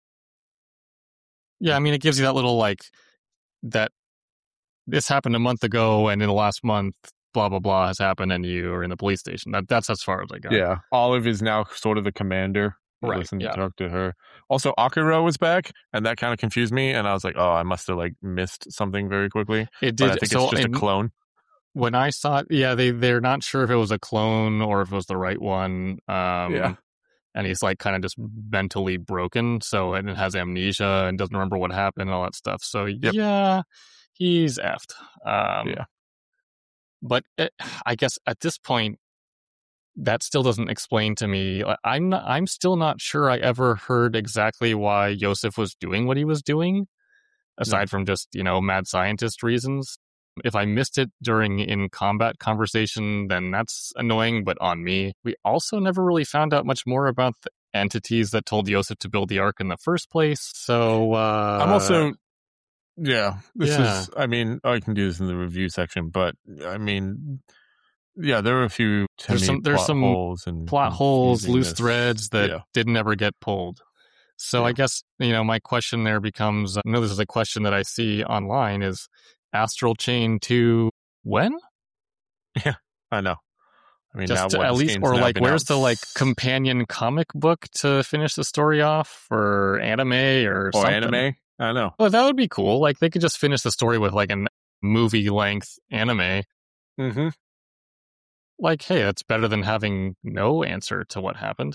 Yeah, I mean, it gives you that little, like, that this happened a month ago, and in the last month, blah, blah, blah has happened, and you are in the police station. That That's as far as I got. yeah. Olive is now sort of the commander. I Right, listened yeah. to talk to her. Also, Akira was back, and that kind of confused me. And I was like, oh, I must have like missed something very quickly. It But did. I think so it's just in- a clone. when I saw it, yeah, they, they're not sure if it was a clone or if it was the right one. Um, Yeah. and he's like kind of just mentally broken. So and has amnesia and doesn't remember what happened and all that stuff. So Yep. yeah, he's effed. Um, yeah. But it, I guess at this point, that still doesn't explain to me. I'm not, I'm still not sure I ever heard exactly why Yosef was doing what he was doing, aside No. from just, you know, mad scientist reasons. If I missed it during in combat conversation, then that's annoying, but on me. We also never really found out much more about the entities that told Yosef to build the Ark in the first place. So uh, I'm also, yeah, this yeah. is, I mean, I can do this in the review section, but I mean, yeah, there are a few to there's me, some there's plot some holes and plot holes, loose confusingness. threads that Yeah. did never get pulled. So Yeah. I guess, you know, my question there becomes, I know this is a question that I see online, is Astral Chain two when? Yeah, I know. I mean, Just now to what at this least, game's or now like, been where's out the like s- companion comic book to finish the story off, or anime or, or something? anime? I know. Well, that would be cool. Like, they could just finish the story with like a movie length anime. Mm-hmm. Like, hey, that's better than having no answer to what happened.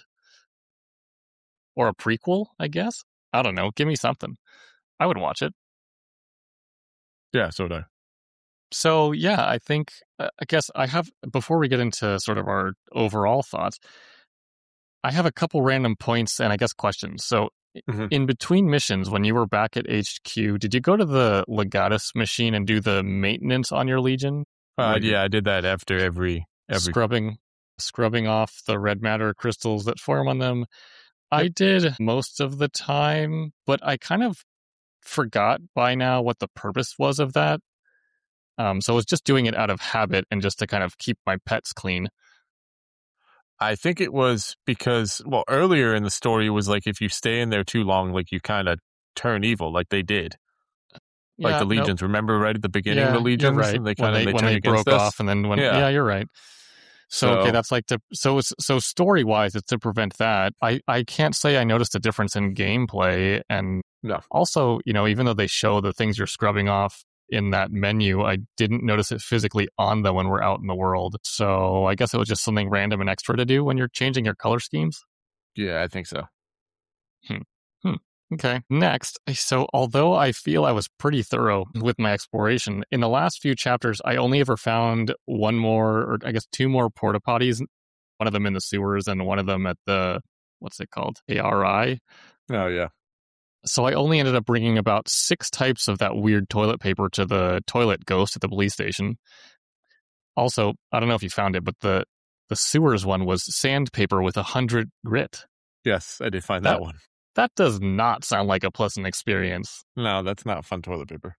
Or a prequel, I guess. I don't know. Give me something. I would watch it. Yeah, so would I. So, yeah, I think, uh, I guess I have, before we get into sort of our overall thoughts, I have a couple random points and I guess questions. So, mm-hmm. in between missions, when you were back at H Q, did you go to the Legatus machine and do the maintenance on your Legion? Uh, yeah, I did that after every every scrubbing, scrubbing off the red matter crystals that form on them. I did most of the time, but I kind of forgot by now what the purpose was of that. Um, so I was just doing it out of habit and just to kind of keep my pets clean. I think it was because, well, earlier in the story, it was like if you stay in there too long, like you kind of turn evil, like they did. Yeah, Like the nope. Legions. Remember right at the beginning Yeah, of the Legions? you're right. They When kind of they they when turn they against broke us. off and then when Yeah. yeah, you're right. So, So okay, that's like to so it's so story wise, it's to prevent that. I I can't say I noticed a difference in gameplay, and no. also, you know, even though they show the things you're scrubbing off in that menu, I didn't notice it physically on them when we're out in the world. So I guess it was just something random and extra to do when you're changing your color schemes. Yeah, I think so. Hmm. Hmm. Okay. Next, so although I feel I was pretty thorough with my exploration, in the last few chapters, I only ever found one more, or I guess two more porta potties, one of them in the sewers and one of them at the, what's it called? A R I. Oh, yeah. So I only ended up bringing about six types of that weird toilet paper to the toilet ghost at the police station. Also, I don't know if you found it, but the, the sewers one was sandpaper with a hundred grit. Yes, I did find That, that one. that does not sound like a pleasant experience. No, that's not fun toilet paper.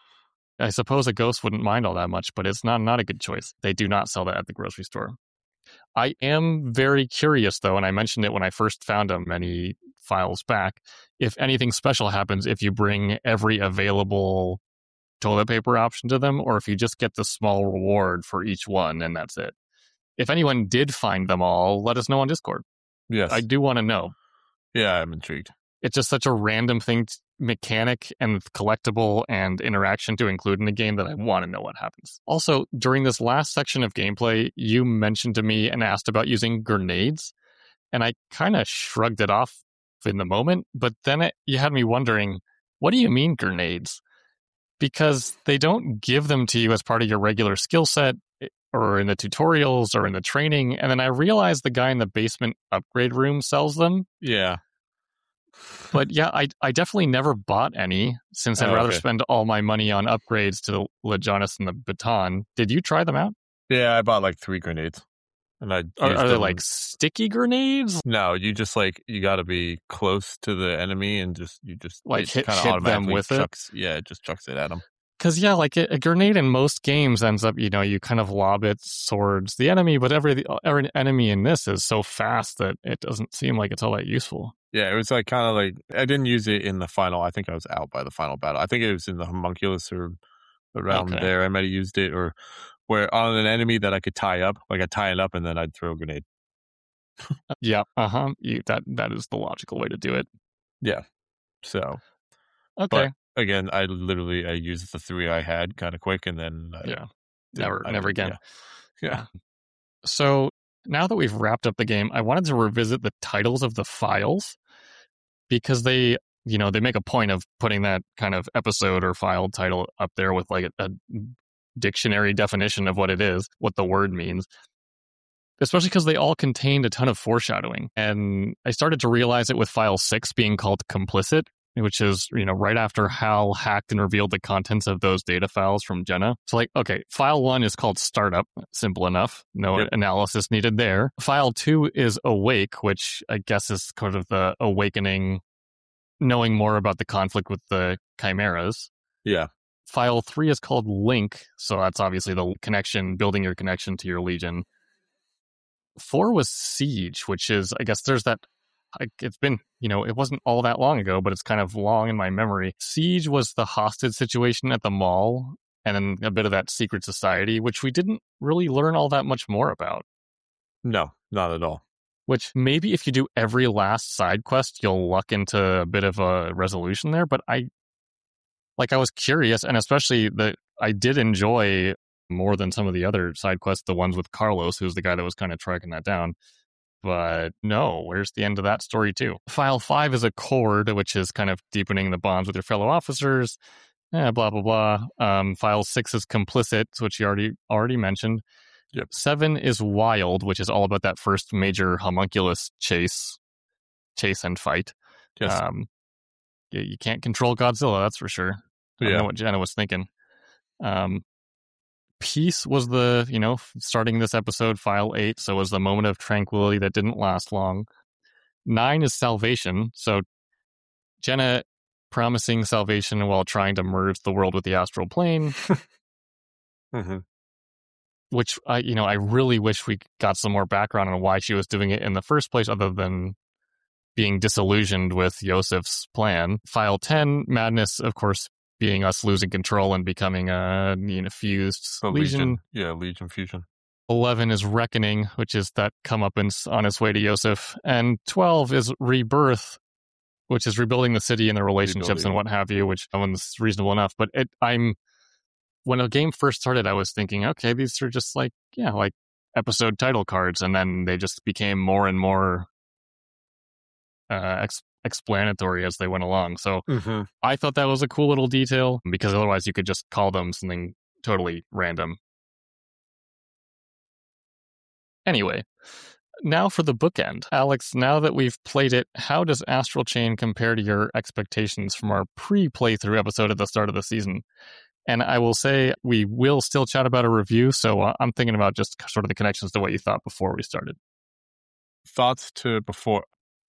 I suppose a ghost wouldn't mind all that much, but it's not, not a good choice. They do not sell that at the grocery store. I am very curious, though, and I mentioned it when I first found them many files back, if anything special happens if you bring every available toilet paper option to them, or if you just get the small reward for each one, and that's it. If anyone did find them all, let us know on Discord. Yes. I do want to know. Yeah, I'm intrigued. It's just such a random thing, t- mechanic and collectible and interaction to include in the game that I want to know what happens. Also, during this last section of gameplay, you mentioned to me and asked about using grenades, and I kind of shrugged it off in the moment, but then it, you had me wondering, what do you mean grenades? Because they don't give them to you as part of your regular skill set or in the tutorials or in the training, and then I realized the guy in the basement upgrade room sells them. Yeah. But yeah, I I definitely never bought any, since I'd Oh, rather okay. spend all my money on upgrades to the Legianis and the Baton. Did you try them out? Yeah, I bought like three grenades. And I Are, used are they them. like sticky grenades? No, you just like, you got to be close to the enemy and just, you just Like hit, kind of hit them automatically with it? chucks, yeah, it just chucks it at them. Because, yeah, like a, a grenade in most games ends up, you know, you kind of lob it towards the enemy, but every, every enemy in this is so fast that it doesn't seem like it's all that useful. Yeah, it was like kind of like, I didn't use it in the final. I think I was out by the final battle. I think it was in the homunculus or around Okay. there. I might have used it, or where on an enemy that I could tie up, like I'd tie it up and then I'd throw a grenade. Yeah, uh-huh. You, that that is the logical way to do it. Yeah. So, okay. But again, I literally, I used the three I had kind of quick and then. I Yeah. Never, I never again. Yeah. yeah. So now that we've wrapped up the game, I wanted to revisit the titles of the files because they, you know, they make a point of putting that kind of episode or file title up there with like a, a dictionary definition of what it is, what the word means. Especially because they all contained a ton of foreshadowing. And I started to realize it with file six being called Complicit, which is, you know, right after Hal hacked and revealed the contents of those data files from Jenna. So like, okay, file one is called Startup. Simple enough. No yep. analysis needed there. File two is Awake, which I guess is kind of the awakening, knowing more about the conflict with the Chimeras. Yeah. File three is called Link. So that's obviously the connection, building your connection to your Legion. Four was Siege, which is, I guess there's that, it's been, you know, it wasn't all that long ago, but it's kind of long in my memory. Siege was the hostage situation at the mall, and then a bit of that secret society, which we didn't really learn all that much more about. No, not at all. Which maybe if you do every last side quest, you'll luck into a bit of a resolution there, but I, like, I was curious, and especially that I did enjoy more than some of the other side quests, the ones with Carlos, who's the guy that was kind of tracking that down. But no, where's the end of that story too? File five is Accord, which is kind of deepening the bonds with your fellow officers. Eh, blah, blah, blah. Um, file six is Complicit, which you already already mentioned. Yep. Seven is Wild, which is all about that first major homunculus chase, chase and fight. Yes. Um, you, you can't control Godzilla, that's for sure. I yeah. don't know what Jenna was thinking. Um, Peace was the, you know, starting this episode, file eight, so it was the moment of tranquility that didn't last long. Nine is Salvation, so Jenna promising salvation while trying to merge the world with the astral plane. mm-hmm. Which, I, you know, I really wish we got some more background on why she was doing it in the first place, other than being disillusioned with Yosef's plan. File ten, Madness, of course, being us losing control and becoming a, you know, fused so Legion. Legion. Yeah, Legion fusion. eleven is Reckoning, which is that comeuppance on its way to Yosef. And twelve is Rebirth, which is rebuilding the city and the relationships rebuilding. And what have you, which one's reasonable enough. But it, I'm, when a game first started, I was thinking, okay, these are just like, yeah, like episode title cards. And then they just became more and more uh, ex- explanatory as they went along. So mm-hmm. I thought that was a cool little detail, because otherwise you could just call them something totally random. Anyway, now for the bookend. Alex, now that we've played it, how does Astral Chain compare to your expectations from our pre-playthrough episode at the start of the season? And I will say we will still chat about a review, so uh, I'm thinking about just sort of the connections to what you thought before we started. Thoughts to before...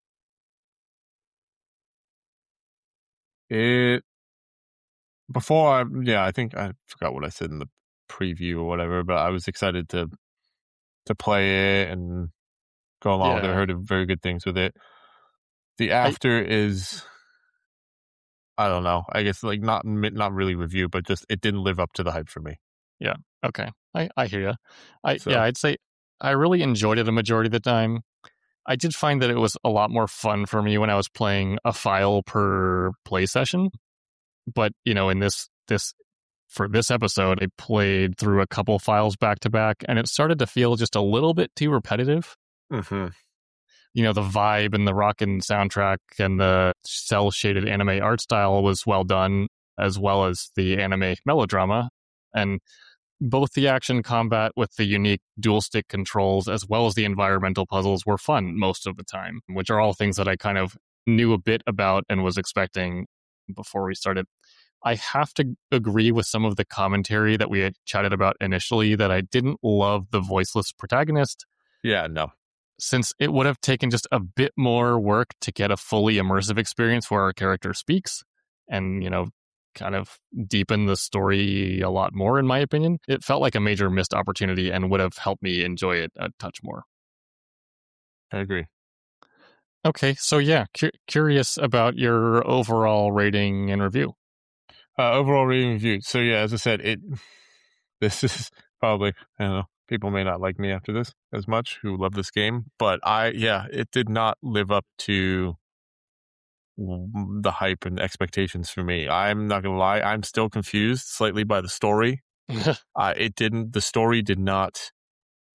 It... Before, I, yeah, I think I forgot what I said in the preview or whatever, but I was excited to to play it and go along with it. I heard very good things with it. The after I, is, I don't know. I guess like not not really review, but just it didn't live up to the hype for me. Yeah. Okay. I, I hear you. I so. yeah. I'd say I really enjoyed it a majority of the time. I did find that it was a lot more fun for me when I was playing a file per play session. But you know, in this this. For this episode, I played through a couple files back to back, and it started to feel just a little bit too repetitive. Mm-hmm. You know, the vibe and the rockin' soundtrack and the cel-shaded anime art style was well done, as well as the anime melodrama. And both the action combat with the unique dual stick controls, as well as the environmental puzzles, were fun most of the time, which are all things that I kind of knew a bit about and was expecting before we started. I have to agree with some of the commentary that we had chatted about initially, that I didn't love the voiceless protagonist. Yeah, no. Since it would have taken just a bit more work to get a fully immersive experience where our character speaks and, you know, kind of deepen the story a lot more, in my opinion. It felt like a major missed opportunity and would have helped me enjoy it a touch more. I agree. Okay, so yeah, cu- curious about your overall rating and review. Uh, overall rating review. So yeah, as I said, it. This is probably, I don't know, people may not like me after this as much who love this game, but I yeah, it did not live up to the hype and expectations for me. I'm not gonna lie, I'm still confused slightly by the story. uh, it didn't. The story did not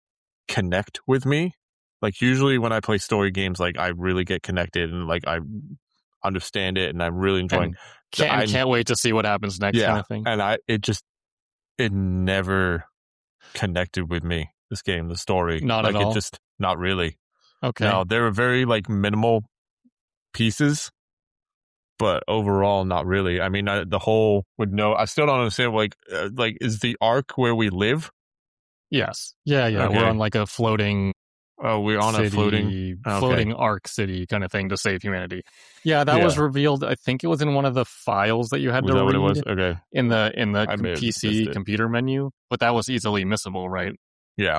connect with me. Like usually when I play story games, like I really get connected and like I understand it and I'm really enjoying. And can't, I, and can't wait to see what happens next, yeah, kind of thing. And I it just it never connected with me. This game, the story, not like at all. It just not really. Okay. No, there were very like minimal pieces, but overall, not really. I mean, I, the whole would know. I still don't understand. Like, uh, like is the arc where we live? Yes. Yeah. Yeah. Okay. We're on like a floating. Oh, we're on city, a floating, floating okay. arc city kind of thing to save humanity. Yeah, that yeah. was revealed. I think it was in one of the files that you had was to that read. What it was? Okay. In the in the I P C computer menu, but that was easily missable, right? Yeah.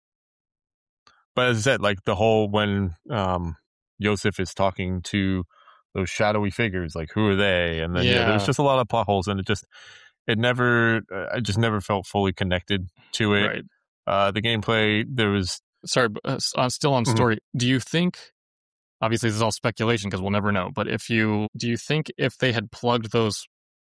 But as I said, like the whole when um, Yosef is talking to those shadowy figures, like who are they? And then yeah. yeah, there was just a lot of plot holes, and it just it never, I just never felt fully connected to it. Right. Uh, the gameplay, there was. Sorry, uh, still on story. Mm-hmm. Do you think? Obviously, this is all speculation because we'll never know. But if you do, you think if they had plugged those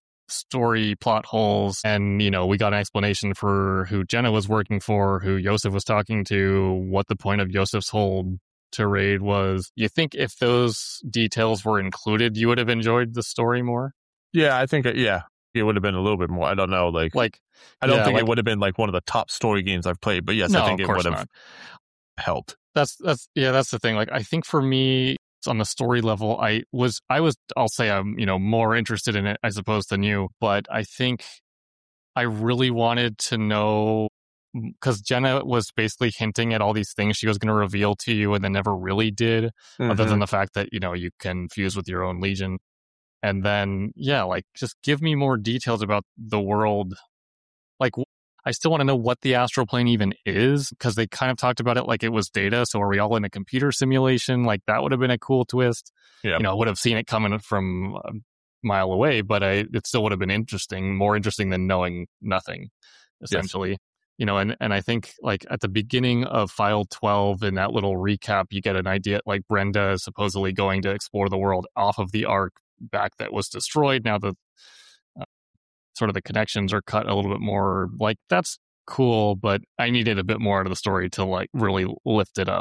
story plot holes and, you know, we got an explanation for who Jenna was working for, who Yosef was talking to, what the point of Yosef's whole tirade was, you think if those details were included, you would have enjoyed the story more? Yeah, I think, yeah, it would have been a little bit more. I don't know. Like, like I don't yeah, think like, it would have been like one of the top story games I've played, but yes, no, I think it would have not. helped. That's, that's, yeah, that's the thing. Like, I think for me, on the story level, I was, I was, I'll say I'm, you know, more interested in it, I suppose, than you, but I think I really wanted to know, because Jenna was basically hinting at all these things she was going to reveal to you and then never really did, mm-hmm. other than the fact that, you know, you can fuse with your own Legion. And then, yeah, like, just give me more details about the world. Like, I still want to know what the astral plane even is, because they kind of talked about it like it was data. So are we all in a computer simulation? Like, that would have been a cool twist. Yeah. You know, I would have seen it coming from a mile away, but I, it still would have been interesting, more interesting than knowing nothing, essentially. Yes. You know, and, and I think like at the beginning of file twelve, in that little recap, you get an idea, like Brenda is supposedly going to explore the world off of the arc back that was destroyed. Now the uh, sort of the connections are cut a little bit more. Like, that's cool, but I needed a bit more out of the story to like really lift it up.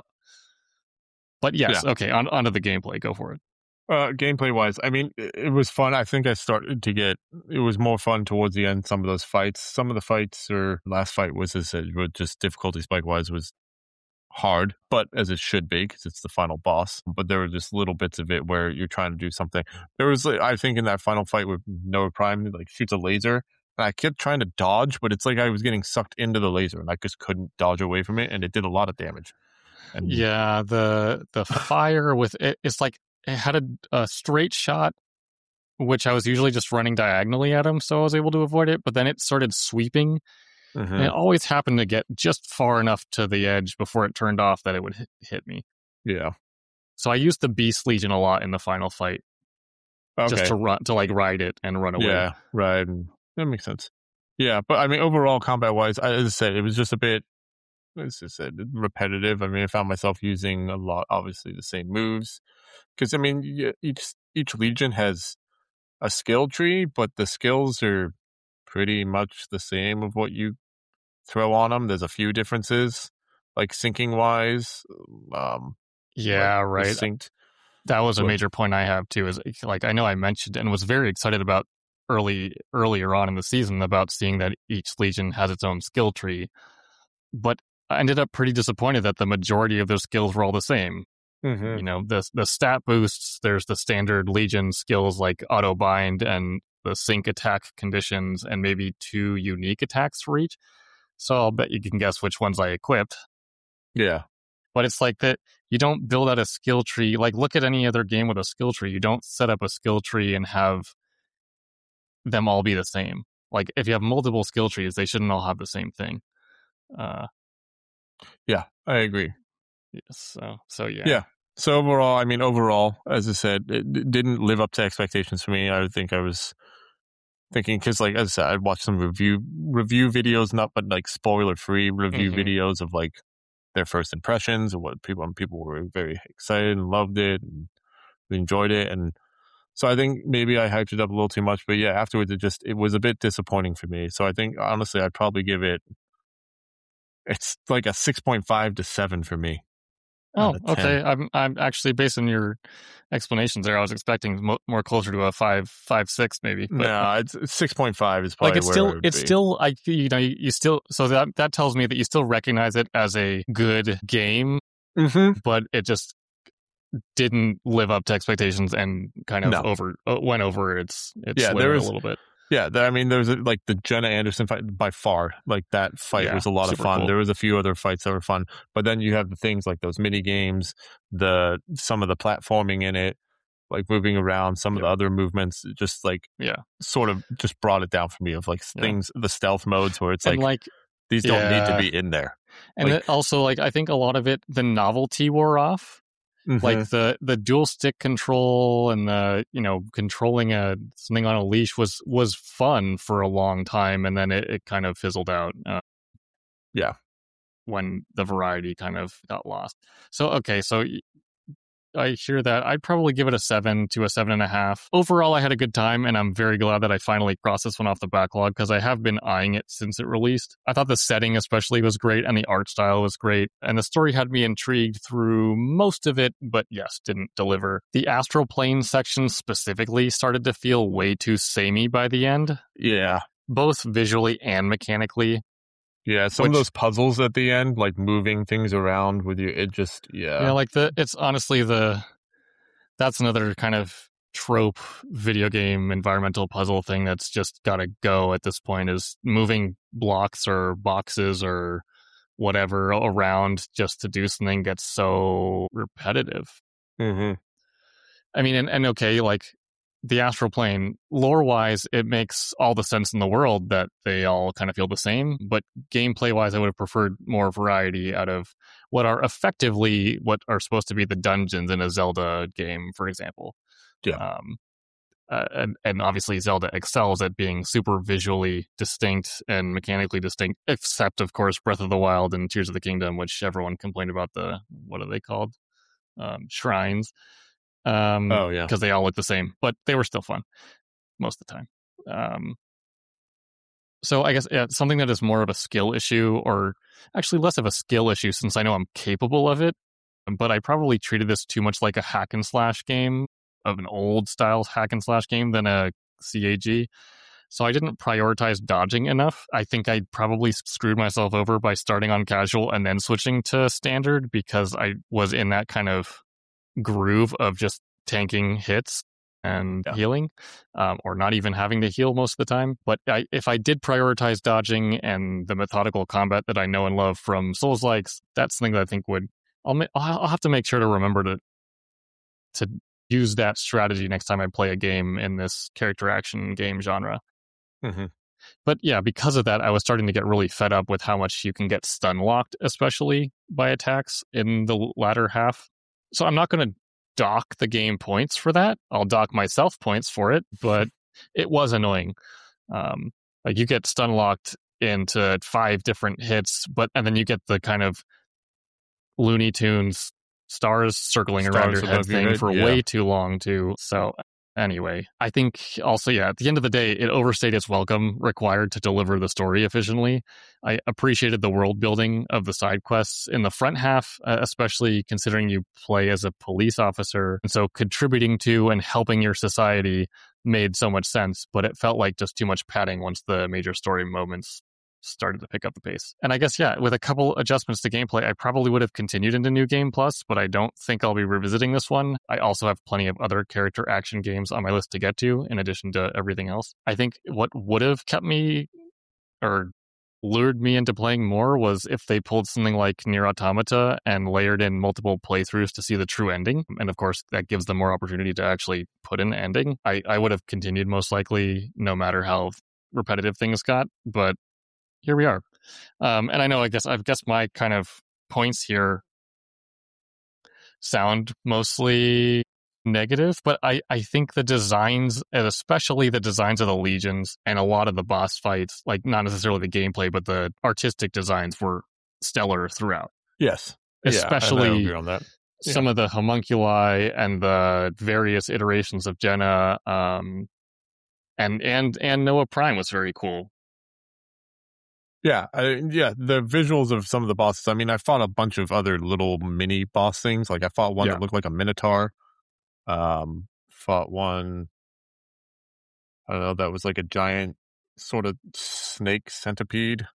But yes, yeah. Okay, on onto the gameplay. Go for it. Uh, gameplay wise, I mean, it, it was fun. I think I started to get, it was more fun towards the end. Some of those fights, some of the fights, or last fight was, as I said, just difficulty spike wise was hard, but as it should be, because it's the final boss. But there were just little bits of it where you're trying to do something. There was, I think, in that final fight with Noah Prime, he, like shoots a laser, and I kept trying to dodge, but it's like I was getting sucked into the laser, and I just couldn't dodge away from it, and it did a lot of damage. And yeah, the the fire with it, it's like it had a, a straight shot, which I was usually just running diagonally at him, so I was able to avoid it. But then it started sweeping. Mm-hmm. And it always happened to get just far enough to the edge before it turned off that it would hit, hit me. Yeah. So I used the Beast Legion a lot in the final fight, okay. just to run to like ride it and run away. Yeah, right. That makes sense. Yeah, but I mean, overall, combat wise, as I said, it was just a bit, as I said, repetitive. I mean, I found myself using a lot, obviously, the same moves. Because, I mean, each each Legion has a skill tree, but the skills are pretty much the same of what you throw on them. There's a few differences, like syncing wise. Um, yeah, like right. Synced. That was a major point I have too. Is like I know I mentioned and was very excited about early earlier on in the season about seeing that each Legion has its own skill tree, but I ended up pretty disappointed that the majority of their skills were all the same. Mm-hmm. You know, the the stat boosts, there's the standard Legion skills like auto bind and the sync attack conditions, and maybe two unique attacks for each. So I'll bet you can guess which ones I equipped. Yeah. But it's like that you don't build out a skill tree. Like, look at any other game with a skill tree. You don't set up a skill tree and have them all be the same. Like, if you have multiple skill trees, they shouldn't all have the same thing. Uh, yeah, I agree. Yes. So, so yeah. Yeah. So overall, I mean, overall, as I said, it didn't live up to expectations for me. I think I was thinking, because like, as I said, I watched some review review videos, not but like spoiler free review mm-hmm. videos of like their first impressions of what people, and people were very excited and loved it and enjoyed it. And so I think maybe I hyped it up a little too much, but yeah, afterwards it just, it was a bit disappointing for me. So I think honestly, I'd probably give it It's like a six point five to seven for me. Oh, okay. I'm I'm actually, based on your explanations there, I was expecting mo- more closer to a five five six maybe. But no, it's, it's six point five is probably like it's where still it would it's be. still I you know you, you still so that that tells me that you still recognize it as a good game, mm-hmm. but it just didn't live up to expectations and kind of No. over uh, went over its its Yeah, limit there was, a little bit. Yeah, there, I mean, there was a, like the Jenna Anderson fight by far. Like that fight Yeah, was a lot of super fun. cool. There was a few other fights that were fun, but then you have the things like those mini games, the some of the platforming in it, like moving around, some of Yep. the other movements, just like Yeah, sort of just brought it down for me. Of like Yeah. things, the stealth modes where it's and like, like these don't need to yeah. be in there. And Like- it also, like, I think a lot of it, the novelty wore off. Mhm. Like the the dual stick control and the, you know, controlling a something on a leash was was fun for a long time, and then it, it kind of fizzled out. Uh, Yeah. when the variety kind of got lost. So okay, so y- I hear that. I'd probably give it a seven to a seven and a half. Overall, I had a good time, and I'm very glad that I finally crossed this one off the backlog because I have been eyeing it since it released. I thought the setting especially was great, and the art style was great, and the story had me intrigued through most of it, but yes, didn't deliver. The astral plane section specifically started to feel way too samey by the end, Yeah. both visually and mechanically. Yeah. Some Which- of those puzzles at the end, like moving things around with you, it just, yeah. Yeah, like the it's honestly the that's another kind of trope video game environmental puzzle thing that's just got to go at this point, is moving blocks or boxes or whatever around just to do something gets so repetitive. Mm-hmm. I mean, and, and okay, like the astral plane, lore wise, it makes all the sense in the world that they all kind of feel the same. But gameplay wise, I would have preferred more variety out of what are effectively what are supposed to be the dungeons in a Zelda game, for example. Yeah. Um, uh, and, and obviously Zelda excels at being super visually distinct and mechanically distinct, except of course Breath of the Wild and Tears of the Kingdom, which everyone complained about the, what are they called? Um, shrines. Um, Oh, yeah. because they all look the same, but they were still fun most of the time. Um, so I guess yeah, something that is more of a skill issue, or actually less of a skill issue since I know I'm capable of it, but I probably treated this too much like a hack and slash game, of an old style hack and slash game, than a C A G. So I didn't prioritize dodging enough. I think I probably screwed myself over by starting on casual and then switching to standard, because I was in that kind of groove of just tanking hits and Yeah. healing, um, or not even having to heal most of the time. But I, if I did prioritize dodging and the methodical combat that I know and love from Souls-likes, that's something that I think would I'll ma- I'll have to make sure to remember to to use that strategy next time I play a game in this character action game genre. Mm-hmm. But yeah, because of that, I was starting to get really fed up with how much you can get stun locked, especially by attacks in the latter half. So I'm not going to dock the game points for that. I'll dock myself points for it, but it was annoying. Um, like you get stun locked into five different hits, but and then you get the kind of Looney Tunes stars circling around Stars your head above your thing head, for yeah. way too long too. So anyway, I think also, yeah, at the end of the day, it overstayed its welcome required to deliver the story efficiently. I appreciated the world building of the side quests in the front half, uh, especially considering you play as a police officer. And so contributing to and helping your society made so much sense, but it felt like just too much padding once the major story moments started to pick up the pace. And I guess, yeah, with a couple adjustments to gameplay, I probably would have continued into New Game Plus, but I don't think I'll be revisiting this one. I also have plenty of other character action games on my list to get to, in addition to everything else. I think what would have kept me, or lured me into playing more, was if they pulled something like Nier Automata and layered in multiple playthroughs to see the true ending. And of course, that gives them more opportunity to actually put in the ending. I, I would have continued most likely, no matter how repetitive things got, but here we are. Um, and I know, I guess, I've guessed my kind of points here sound mostly negative, but I, I think the designs, and especially the designs of the legions and a lot of the boss fights, like not necessarily the gameplay, but the artistic designs were stellar throughout. Yes. Especially yeah, I agree on that. some Yeah. of the homunculi and the various iterations of Jenna, um, and, and, and Noah Prime was very cool. Yeah, I, yeah, the visuals of some of the bosses. I mean, I fought a bunch of other little mini boss things. Like I fought one Yeah. that looked like a minotaur. Um, fought one. I don't know. That was like a giant sort of snake centipede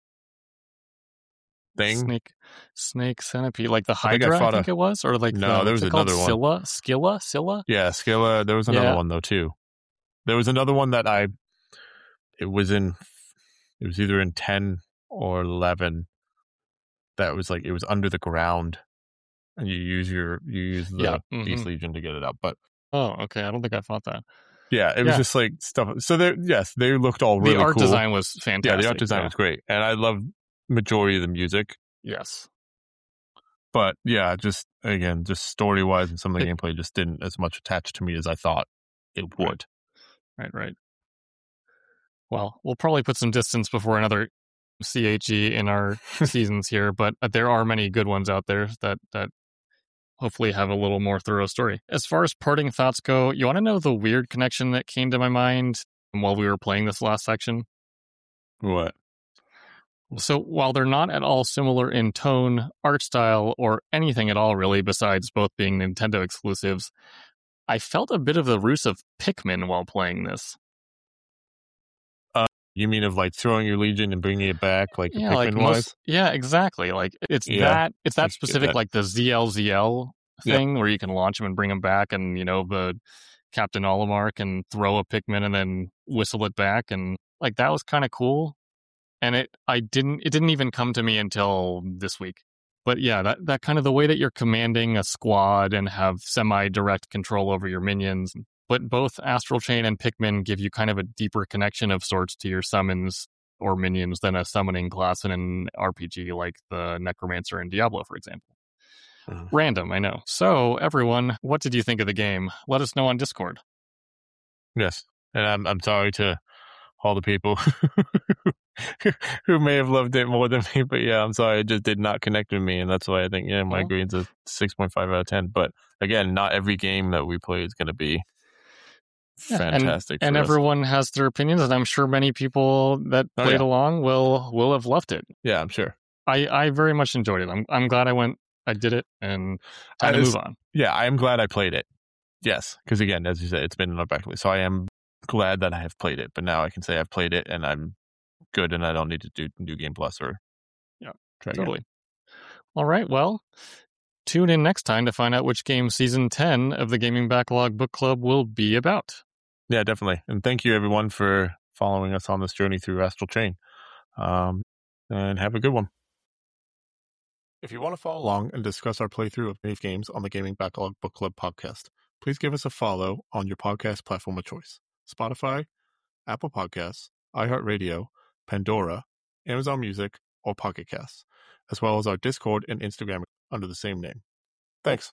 thing. Snake, snake centipede, like the I think I Hydra. I, fought think a- it was, or like No, the, there what's was it called? another one. Scylla, Scylla, Scylla. Yeah, Scylla. There was another Yeah. one though too. There was another one that I. It was in. It was either in ten or eleven. That was like it was under the ground, and you use your you use the Yeah. Beast Mhm. Legion to get it up. But Oh, okay. I don't think I fought that. yeah, it was Yeah. just like stuff. So they yes, they looked all really the art cool. design was fantastic. Yeah, the art design yeah. was great, and I love majority of the music. Yes. But yeah, just again, just story wise and some of the It- gameplay just didn't as much attach to me as I thought it would. Right, right. Well, we'll probably put some distance before another C H E in our seasons here, but there are many good ones out there that that hopefully have a little more thorough story. As far as parting thoughts go, you want to know the weird connection that came to my mind while we were playing this last section? What? So while they're not at all similar in tone, art style, or anything at all really, besides both being Nintendo exclusives, I felt a bit of the roots of Pikmin while playing this. Uh, you mean of like throwing your Legion and bringing it back, like Yeah, Pikmin like wise? most, yeah, exactly. Like it's Yeah, that it's I that get specific, that. like the Z L Z L Yep. thing where you can launch them and bring them back, and you know the Captain Olimar can throw a Pikmin and then whistle it back, and like that was kind of cool. And it, I didn't, it didn't even come to me until this week. But yeah, that, that kind of the way that you're commanding a squad and have semi-direct control over your minions. But both Astral Chain and Pikmin give you kind of a deeper connection of sorts to your summons or minions than a summoning class in an R P G like the Necromancer in Diablo, for example. Mm. Random, I know. So, everyone, what did you think of the game? Let us know on Discord. Yes, and I'm I'm sorry to all the people who may have loved it more than me, but yeah, I'm sorry, it just did not connect with me, and that's why I think yeah, my Well, grade's a six point five out of ten. But again, not every game that we play is going to be yeah, fantastic. And, and everyone has their opinions, and I'm sure many people that Oh, played yeah. along will will have loved it. Yeah, I'm sure. I, I very much enjoyed it. I'm I'm glad I went, I did it, and time I to just- move on. Yeah, I am glad I played it. Yes, because again, as you said, it's been in our backlist, so I am glad that I have played it. But now I can say I've played it and I'm good, and I don't need to do New Game Plus or Yeah, try totally. again. All right, well, tune in next time to find out which game Season ten of the Gaming Backlog Book Club will be about. Yeah, definitely. And thank you, everyone, for following us on this journey through Astral Chain. Um, and have a good one. If you want to follow along and discuss our playthrough of Knave games on the Gaming Backlog Book Club podcast, please give us a follow on your podcast platform of choice. Spotify, Apple Podcasts, iHeartRadio, Pandora, Amazon Music, or Pocket Casts, as well as our Discord and Instagram under the same name. Thanks.